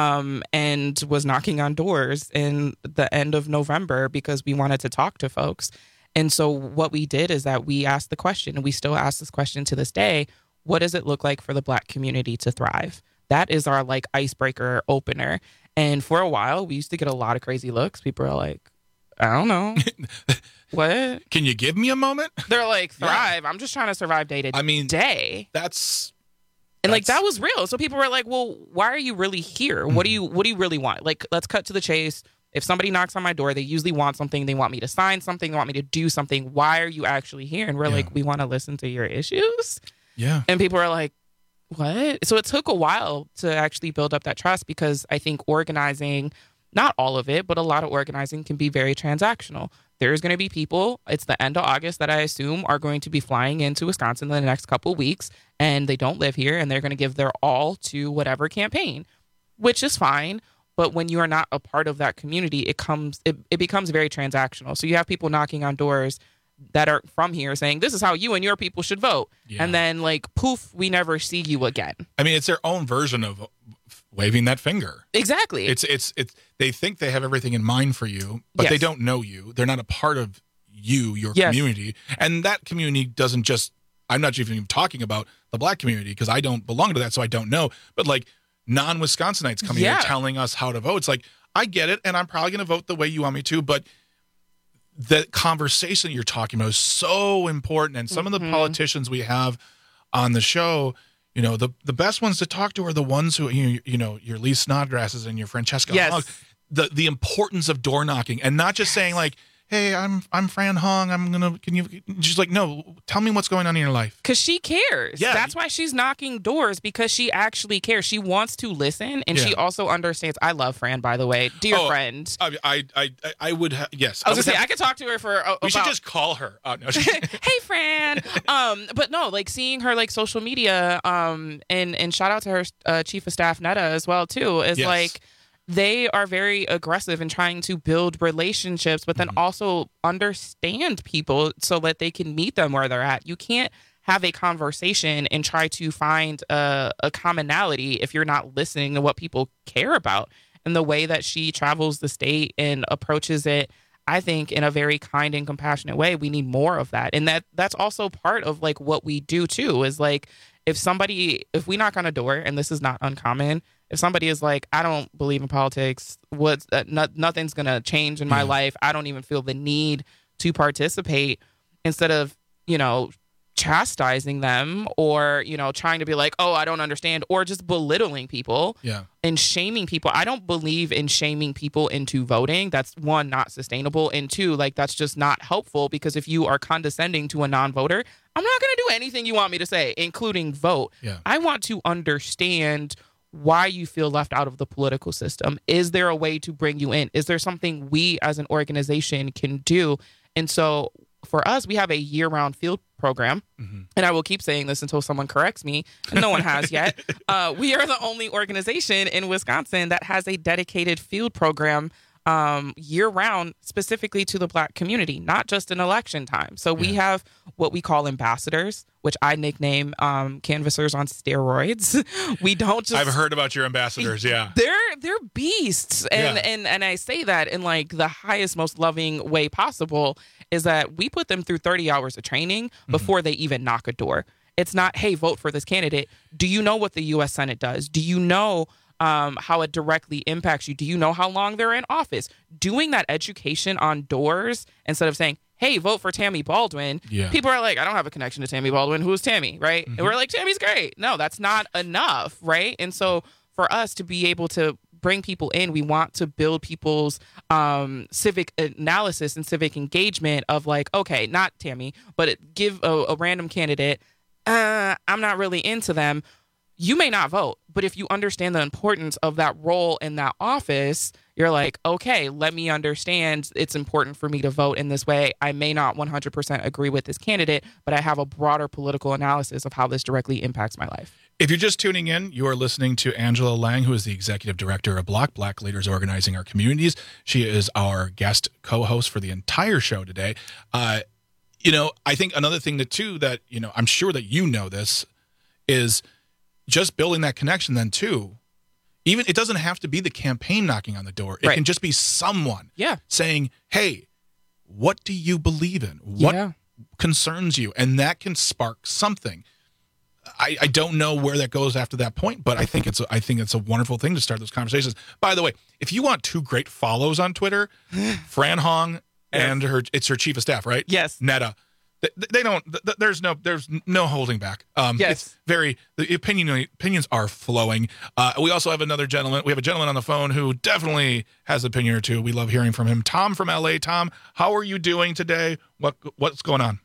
and was knocking on doors in the end of November because we wanted to talk to folks. And so what we did is that we asked the question, and we still ask this question to this day, what does it look like for the Black community to thrive? That is our like icebreaker opener. And for a while, we used to get a lot of crazy looks. People are like, I don't know. What? Can you give me a moment? They're like, thrive. I'm just trying to survive day to day. And like that was real. So people were like, well, why are you really here? What do you really want? Like, let's cut to the chase. If somebody knocks on my door, they usually want something. They want me to sign something. They want me to do something. Why are you actually here? And we're like, we want to listen to your issues. Yeah. And people are like, what? So it took a while to actually build up that trust, because I think organizing, not all of it, but a lot of organizing can be very transactional. There's going to be people, it's the end of August, that I assume are going to be flying into Wisconsin in the next couple of weeks, and they don't live here, and they're going to give their all to whatever campaign, which is fine. But when you are not a part of that community, it becomes very transactional. So you have people knocking on doors that are from here saying, this is how you and your people should vote. Yeah. And then, like, poof, we never see you again. I mean, it's their own version of waving that finger. Exactly. It's they think they have everything in mind for you, but they don't know you. They're not a part of your community. And that community doesn't just, I'm not even talking about the black community because I don't belong to that, so I don't know. But like non-Wisconsinites coming here telling us how to vote. It's like, I get it, and I'm probably going to vote the way you want me to, but the conversation you're talking about is so important. And some of the politicians we have on the show, you know, the best ones to talk to are the ones who, you know, your Lee Snodgrasses and your Francesca Hogg. The importance of door knocking and not just saying like, hey, I'm Fran Hong. She's like, no, tell me what's going on in your life. Because she cares. Yeah. That's why she's knocking doors, because she actually cares. She wants to listen, and she also understands. I love Fran, by the way. Dear friend. I would yes. I was going to say, I could talk to her for we should just call her. No. Hey, Fran. But no, like seeing her like social media and shout out to her chief of staff, Netta, as well, too, is like, they are very aggressive in trying to build relationships, but then also understand people so that they can meet them where they're at. You can't have a conversation and try to find a commonality if you're not listening to what people care about. And the way that she travels the state and approaches it, I think, in a very kind and compassionate way, we need more of that. And that's also part of like what we do too, is like, if we knock on a door, and this is not uncommon, if somebody is like, I don't believe in politics, nothing's going to change in my life, I don't even feel the need to participate, instead of, you know, chastising them or, you know, trying to be like, oh, I don't understand, or just belittling people and shaming people. I don't believe in shaming people into voting. That's one, not sustainable. And two, like, that's just not helpful, because if you are condescending to a non-voter, I'm not going to do anything you want me to say, including vote. I want to understand why you feel left out of the political system. Is there a way to bring you in? Is there something we as an organization can do? And so for us, we have a year-round field program, and I will keep saying this until someone corrects me, and no one has yet. We are the only organization in Wisconsin that has a dedicated field program year-round, specifically to the Black community, not just in election time. So we have what we call ambassadors, which I nickname canvassers on steroids. We don't just... I've heard about your ambassadors, They're beasts. And I say that in like the highest, most loving way possible, is that we put them through 30 hours of training before they even knock a door. It's not, hey, vote for this candidate. Do you know what the U.S. Senate does? Do you know how it directly impacts you? Do you know how long they're in office? Doing that education on doors instead of saying, hey, vote for Tammy Baldwin. People are like, I don't have a connection to Tammy Baldwin. Who's Tammy, right? And we're like, Tammy's great. No, that's not enough, right? And so for us to be able to bring people in, we want to build people's civic analysis and civic engagement of like, okay, not Tammy, but give a random candidate, I'm not really into them. You may not vote, but if you understand the importance of that role in that office, you're like, okay, let me understand it's important for me to vote in this way. I may not 100% agree with this candidate, but I have a broader political analysis of how this directly impacts my life. If you're just tuning in, you are listening to Angela Lang, who is the executive director of Block, Black Leaders Organizing Our Communities. She is our guest co-host for the entire show today. You know, I think another thing that, you know, I'm sure that you know this, is just building that connection then too. Even it doesn't have to be the campaign knocking on the door. It can just be someone saying, hey, what do you believe in? What concerns you? And that can spark something. I don't know where that goes after that point, but I think it's a wonderful thing to start those conversations. By the way, if you want two great follows on Twitter, Fran Hong and it's her chief of staff, right? Yes. Netta. They don't. There's no holding back. It's very, the opinions are flowing. We also have another gentleman. We have a gentleman on the phone who definitely has an opinion or two. We love hearing from him. Tom from LA. Tom, how are you doing today? What's going on?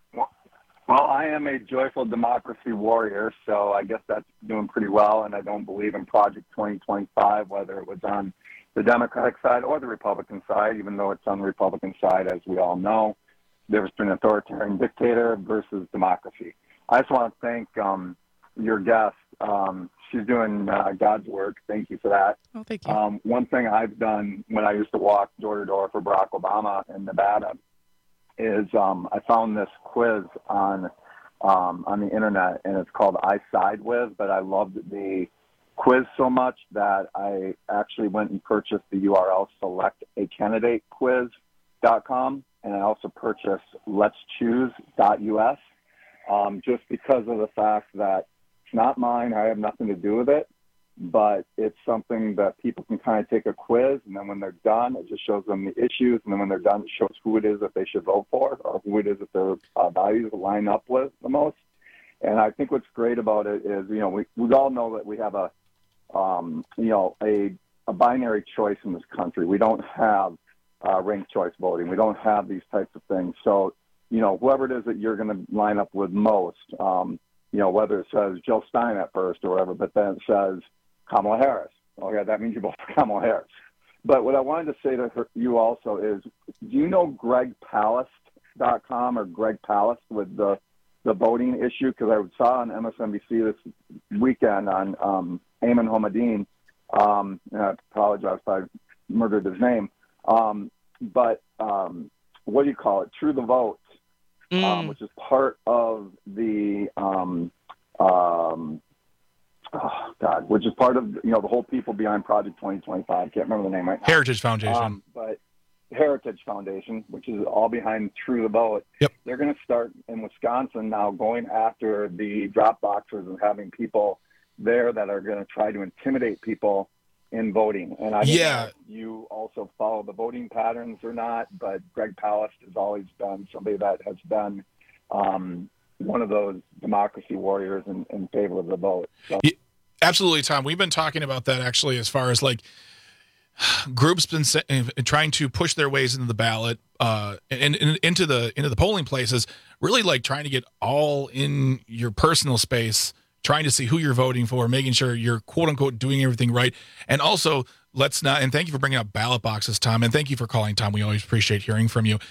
Well, I am a joyful democracy warrior, so I guess that's doing pretty well. And I don't believe in Project 2025, whether it was on the Democratic side or the Republican side, even though it's on the Republican side, as we all know. Difference between authoritarian dictator versus democracy. I just want to thank your guest. She's doing God's work. Thank you for that. Oh, thank you. One thing I've done when I used to walk door to door for Barack Obama in Nevada is I found this quiz on the internet, and it's called I Side With, but I loved the quiz so much that I actually went and purchased the URL selectacandidatequiz.com, and I also purchased letschoose.us, just because of the fact that it's not mine. I have nothing to do with it, but it's something that people can kind of take a quiz, and then when they're done, it just shows them the issues, and then when they're done, it shows who it is that they should vote for, or who it is that their values line up with the most. And I think what's great about it is, we all know that we have a binary choice in this country. We don't have ranked choice voting. We don't have these types of things. So, whoever it is that you're going to line up with most, whether it says Jill Stein at first or whatever, but then it says Kamala Harris. Okay, that means you vote for Kamala Harris. But what I wanted to say to you also is, do you know GregPalast.com or Greg Palast with the voting issue? Because I saw on MSNBC this weekend on Ayman Homadine, and I apologize if I murdered his name, but what do you call it? True the Vote, which is part of the which is part of the whole people behind Project 2025. Can't remember the name right now. Heritage Foundation. But Heritage Foundation, which is all behind True the Vote. Yep. They're going to start in Wisconsin now, going after the drop boxes and having people there that are going to try to intimidate people in voting. And I don't know if you also follow the voting patterns or not, but Greg Palast has always been somebody that has been one of those democracy warriors in favor of the vote. So. Yeah, absolutely, Tom. We've been talking about that actually, as far as like groups been trying to push their ways into the ballot and into the polling places, really like trying to get all in your personal space, trying to see who you're voting for, making sure you're quote unquote doing everything right. And also, and thank you for bringing up ballot boxes, Tom, and thank you for calling, Tom. We always appreciate hearing from you.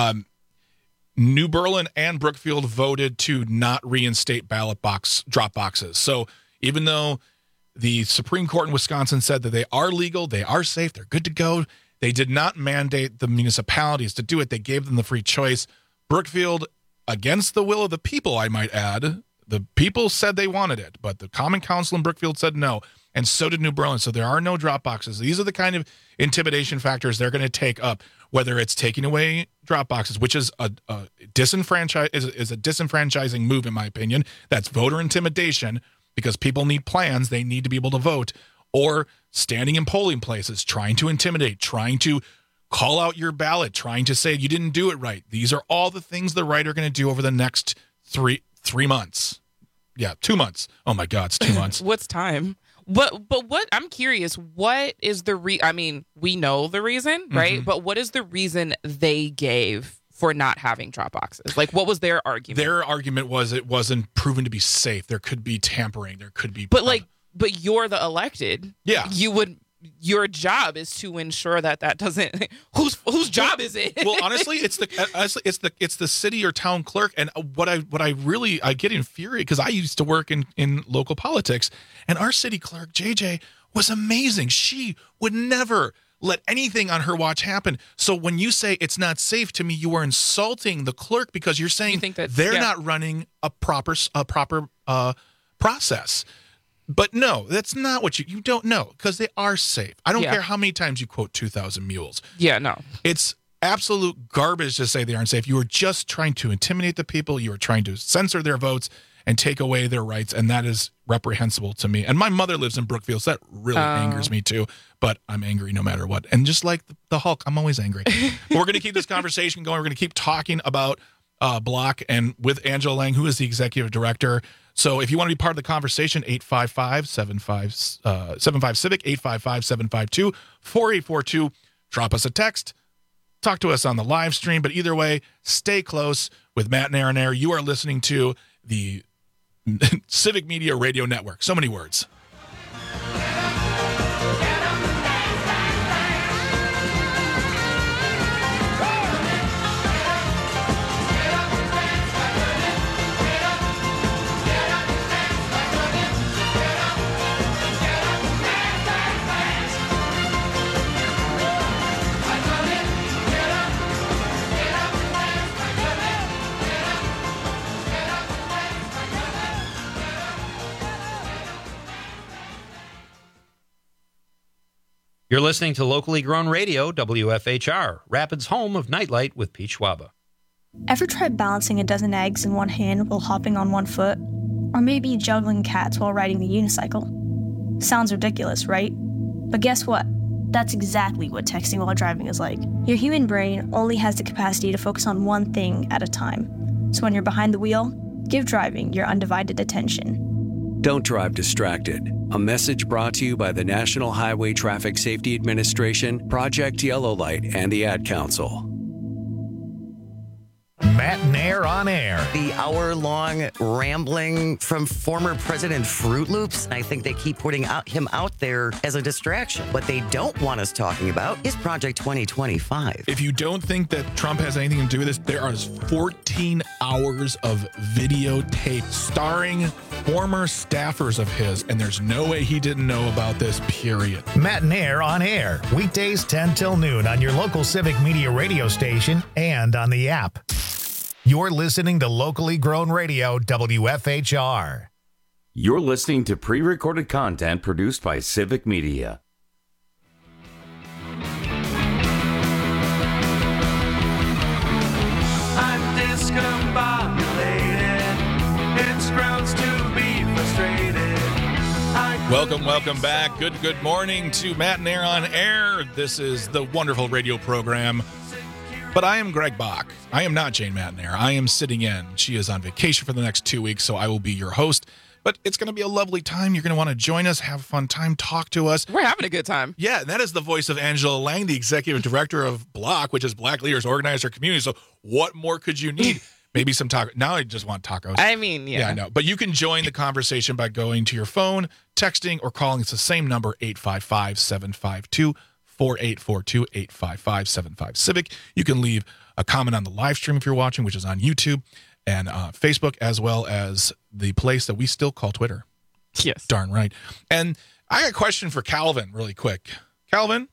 New Berlin and Brookfield voted to not reinstate ballot box drop boxes. So even though the Supreme Court in Wisconsin said that they are legal, they are safe, they're good to go, they did not mandate the municipalities to do it. They gave them the free choice. Brookfield, against the will of the people, I might add, the people said they wanted it, but the Common Council in Brookfield said no, and so did New Berlin. So there are no drop boxes. These are the kind of intimidation factors they're going to take up, whether it's taking away drop boxes, which is a disenfranchising move, in my opinion. That's voter intimidation, because people need plans. They need to be able to vote. Or standing in polling places, trying to intimidate, trying to call out your ballot, trying to say you didn't do it right. These are all the things the right are going to do over the next three months. Yeah, 2 months. Oh my God, it's 2 months. What's time? But what I'm curious, what is the I mean, we know the reason, right? Mm-hmm. But what is the reason they gave for not having drop boxes? Like, what was their argument? Their argument was it wasn't proven to be safe. There could be tampering. There could be. But you're the elected. Yeah. Your job is to ensure that doesn't. Whose job is it? Well, honestly, it's the city or town clerk. And what I get infuriated, because I used to work in local politics, and our city clerk JJ was amazing. She would never let anything on her watch happen. So when you say it's not safe, to me, you are insulting the clerk, because you're saying they're not running a proper process. But no, that's not what you don't know, because they are safe. I don't care how many times you quote 2,000 mules. Yeah, no. It's absolute garbage to say they aren't safe. You are just trying to intimidate the people. You are trying to censor their votes and take away their rights, and that is reprehensible to me. And my mother lives in Brookfield, so that really angers me too. But I'm angry no matter what. And just like the Hulk, I'm always angry. We're going to keep this conversation going. We're going to keep talking about Block and with Angela Lang, who is the executive director. So if you want to be part of the conversation, 855-75-CIVIC, 855-752-4842. Drop us a text. Talk to us on the live stream. But either way, stay close with Matt and Aaron Air. You are listening to the Civic Media Radio Network. So many words. You're listening to locally grown radio, WFHR, Rapids' home of Nightlight with Pete Schwaba. Ever tried balancing a dozen eggs in one hand while hopping on one foot? Or maybe juggling cats while riding the unicycle? Sounds ridiculous, right? But guess what? That's exactly what texting while driving is like. Your human brain only has the capacity to focus on one thing at a time. So when you're behind the wheel, give driving your undivided attention. Don't drive distracted. A message brought to you by the National Highway Traffic Safety Administration, Project Yellow Light, and the Ad Council. Matt Nair on air. The hour-long rambling from former President Fruit Loops. I think they keep putting him out there as a distraction. What they don't want us talking about is Project 2025. If you don't think that Trump has anything to do with this, there are 14 hours of videotape starring former staffers of his, and there's no way he didn't know about this, period. Matt Nair on air. Weekdays 10 till noon on your local Civic Media radio station and on the app. You're listening to locally grown radio, WFHR. You're listening to pre-recorded content produced by Civic Media. I'm discombobulated. It's grounds to be frustrated. Welcome back. Good morning to Matt Nair on air. This is the wonderful radio program. But I am Greg Bach. I am not Jane Matnair. I am sitting in. She is on vacation for the next 2 weeks, so I will be your host. But it's going to be a lovely time. You're going to want to join us, have a fun time, talk to us. We're having a good time. Yeah, and that is the voice of Angela Lang, the executive director of BLOC, which is Black Leaders Organize Our Community. So what more could you need? Maybe some tacos. Now I just want tacos. I mean, yeah. Yeah, I know. But you can join the conversation by going to your phone, texting, or calling. It's the same number, 855-752-4842, 855-755-CIVIC. You can leave a comment on the live stream if you're watching, which is on YouTube and Facebook, as well as the place that we still call Twitter. Yes. Darn right. And I got a question for Calvin really quick. Calvin,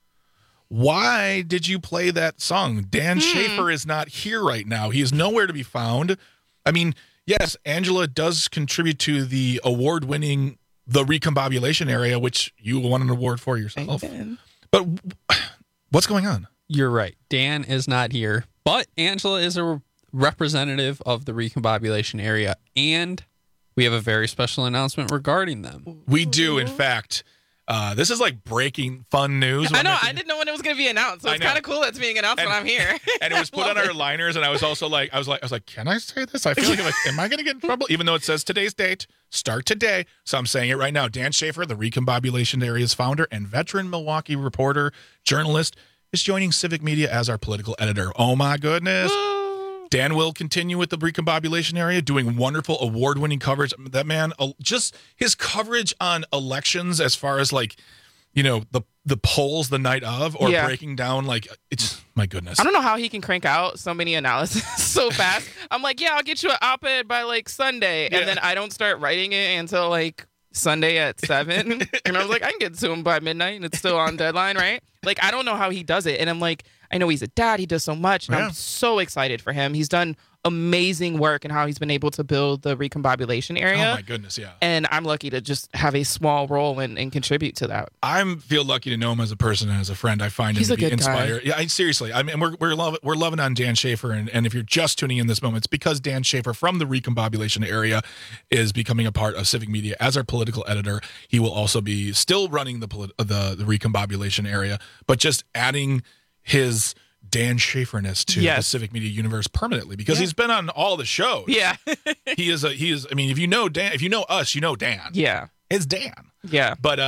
why did you play that song? Dan Schaefer is not here right now. He is nowhere to be found. I mean, yes, Angela does contribute to the award-winning The Recombobulation Area, which you won an award for yourself. But what's going on? You're right. Dan is not here, but Angela is a representative of the Recombobulation Area, and we have a very special announcement regarding them. We do, in fact. This is like breaking fun news. I know. I didn't know when it was going to be announced, so it's kind of cool that's being announced when I'm here. And it was put on our liners, and I was also like, I was like, can I say this? I feel like, am I going to get in trouble? Even though it says today's date, start today. So I'm saying it right now. Dan Schaefer, the Recombobulation Area's founder and veteran Milwaukee reporter, journalist, is joining Civic Media as our political editor. Oh my goodness. Dan will continue with the Recombobulation Area, doing wonderful award-winning coverage. That man, just his coverage on elections as far as like, you know, the polls the night of or breaking down, like, it's, my goodness. I don't know how he can crank out so many analysis so fast. I'm like, yeah, I'll get you an op-ed by like Sunday. And then I don't start writing it until like Sunday at 7. And I was like, I can get to him by midnight and it's still on deadline, right? Like, I don't know how he does it. And I'm like, I know he's a dad. He does so much. And I'm so excited for him. He's done amazing work and how he's been able to build the Recombobulation Area. Oh, my goodness, yeah. And I'm lucky to just have a small role and contribute to that. I feel lucky to know him as a person and as a friend. I find him to be inspired. Guy. Yeah, seriously. I mean, we're loving on Dan Schaefer. And if you're just tuning in this moment, it's because Dan Schaefer from the Recombobulation Area is becoming a part of Civic Media as our political editor. He will also be still running the Recombobulation Area, but just adding his Dan Schaefer-ness to the Civic Media universe permanently because he's been on all the shows. Yeah. he is I mean, if you know Dan, if you know us, you know Dan. Yeah. It's Dan. Yeah. But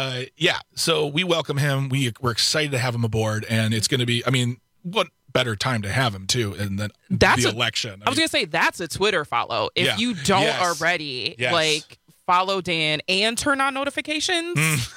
so we welcome him. We're excited to have him aboard, and it's going to be, I mean, what better time to have him too and then the election. I was going to say that's a Twitter follow. If you don't already, like, follow Dan and turn on notifications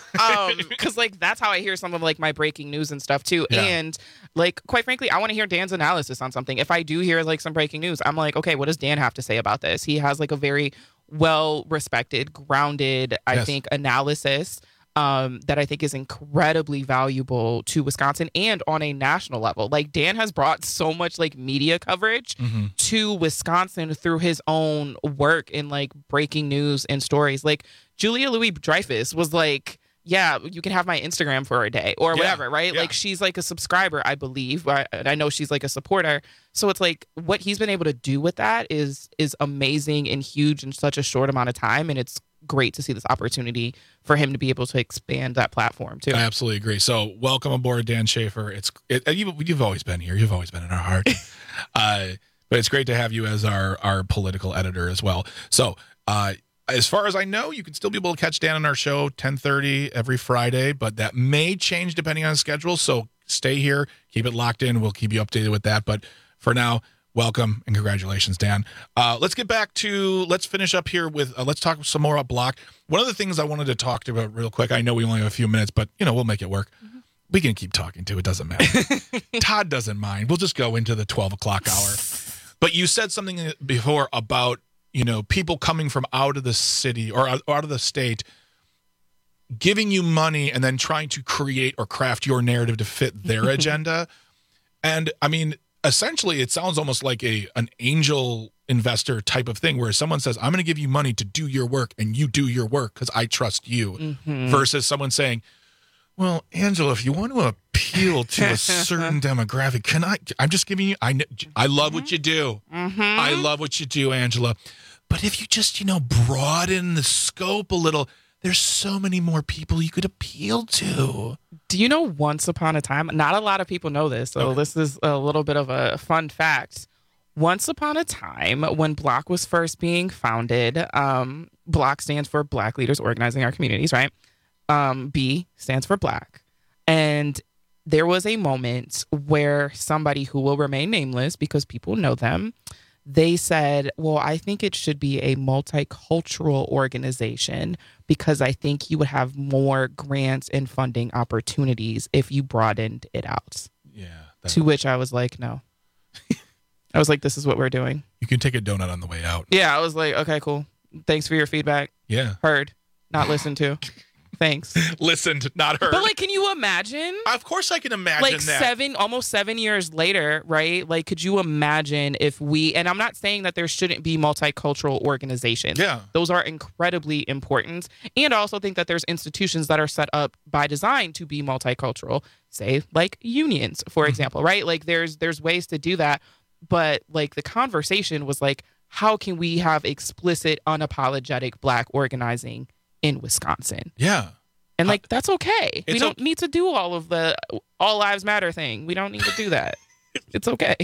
because like that's how I hear some of like my breaking news and stuff too. And like, quite frankly, I want to hear Dan's analysis on something. If I do hear like some breaking news, I'm like, okay, what does Dan have to say about this? He has like a very well respected, grounded, I think, analysis that I think is incredibly valuable to Wisconsin and on a national level. Like, Dan has brought so much like media coverage to Wisconsin through his own work in like breaking news and stories. Like, Julia Louis-Dreyfus was like yeah, you can have my Instagram for a day or whatever, right? Like she's like a subscriber, I believe. I know she's like a supporter. So it's like what he's been able to do with that is amazing and huge in such a short amount of time. And it's great to see this opportunity for him to be able to expand that platform too. I absolutely agree. So welcome aboard, Dan Schaefer. You've always been here. You've always been in our heart. But it's great to have you as our political editor as well. So as far as I know, you can still be able to catch Dan on our show 10:30 every Friday, but that may change depending on schedule. So stay here, keep it locked in. We'll keep you updated with that. But for now, welcome and congratulations, Dan. Let's finish up here with, let's talk some more about Block. One of the things I wanted to talk about real quick, I know we only have a few minutes, but we'll make it work. Mm-hmm. We can keep talking too. It doesn't matter. Todd doesn't mind. We'll just go into the 12 o'clock hour. But you said something before about, people coming from out of the city or out of the state, giving you money and then trying to create or craft your narrative to fit their agenda. And I mean, essentially, it sounds almost like an angel investor type of thing where someone says, I'm going to give you money to do your work and you do your work because I trust you, versus someone saying, well, Angela, if you want to appeal to a certain demographic, I'm just giving you, I love what you do. I love what you do, Angela. But if you just, broaden the scope a little, there's so many more people you could appeal to. Do you know once upon a time, not a lot of people know this, so this is a little bit of a fun fact. Once upon a time, when Block was first being founded, Block stands for Black Leaders Organizing Our Communities, right? B stands for Black. And there was a moment where somebody who will remain nameless because people know them, they said, well, I think it should be a multicultural organization because I think you would have more grants and funding opportunities if you broadened it out. Yeah. To which I was like, no. I was like, this is what we're doing. You can take a donut on the way out. Yeah, I was like, okay, cool. Thanks for your feedback. Yeah. Heard, not listened to. Thanks. Listened, not heard. But can you imagine? Of course I can imagine that. Almost 7 years later, right? Could you imagine if and I'm not saying that there shouldn't be multicultural organizations. Yeah. Those are incredibly important. And I also think that there's institutions that are set up by design to be multicultural, say like unions, for example, right? There's ways to do that. But the conversation was how can we have explicit, unapologetic Black organizing in Wisconsin? Yeah. And that's okay. We don't need to do all of the All Lives Matter thing. We don't need to do that. It's okay.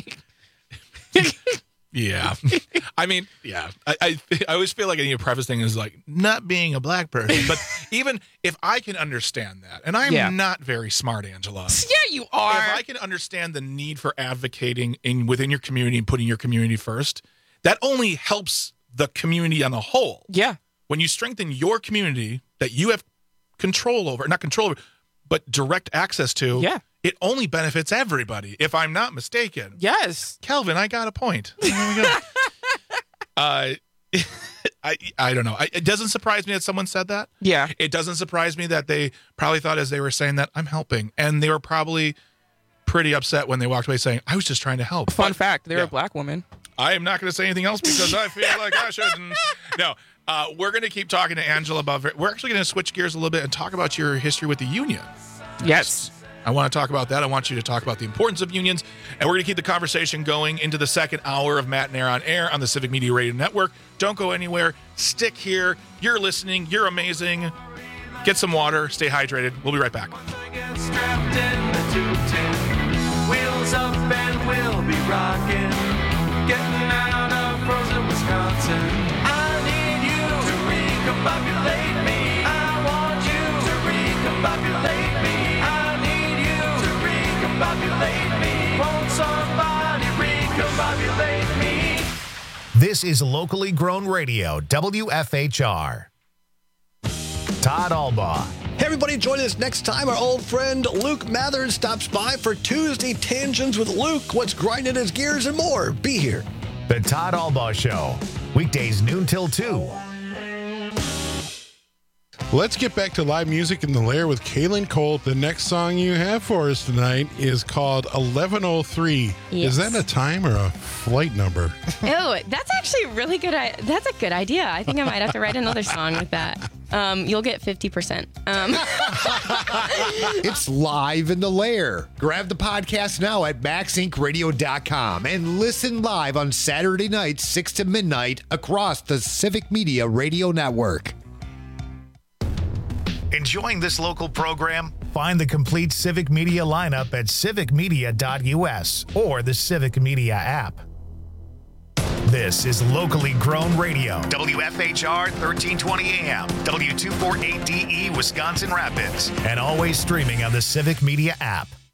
Yeah. I mean, yeah. I always feel like I need to preface things not being a Black person. But even if I can understand that, and I'm not very smart, Angela. Yeah, you are. If I can understand the need for advocating within your community and putting your community first, that only helps the community on the whole. Yeah. When you strengthen your community that you have not control over, but direct access to, it only benefits everybody, if I'm not mistaken. Yes. Kelvin, I got a point. There we go. I don't know. It doesn't surprise me that someone said that. Yeah. It doesn't surprise me that they probably thought as they were saying that, I'm helping. And they were probably pretty upset when they walked away saying, I was just trying to help. Fun fact, they're a Black woman. I am not going to say anything else because I feel like I shouldn't. No. We're going to keep talking to Angela about. We're actually going to switch gears a little bit and talk about your history with the union. Yes. I want to talk about that. I want you to talk about the importance of unions. And we're going to keep the conversation going into the second hour of Matt and Air on Air on the Civic Media Radio Network. Don't go anywhere. Stick here. You're listening. You're amazing. Get some water. Stay hydrated. We'll be right back. Wheels up and we'll be rocking. Getting out of frozen Wisconsin. Repopulate me. I want you to repopulate me. I need you to repopulate me. Won't somebody repopulate me? This is locally grown radio, WFHR. Todd Albaugh. Hey everybody, join us next time. Our old friend Luke Mathers stops by for Tuesday Tangents with Luke. What's grinding his gears and more. Be here. The Todd Albaugh Show. Weekdays noon till 2. Let's get back to live music in the Lair with Kaylin Cole. The next song you have for us tonight is called 1103. Yes. Is that a time or a flight number? Oh, that's actually really good. That's a good idea. I think I might have to write another song with that. You'll get 50%. It's live in the lair. Grab the podcast now at MaxIncRadio.com and listen live on Saturday nights, 6 to midnight, across the Civic Media Radio Network. Enjoying this local program? Find the complete Civic Media lineup at civicmedia.us or the Civic Media app. This is locally grown radio. WFHR 1320 AM, W248DE Wisconsin Rapids, and always streaming on the Civic Media app.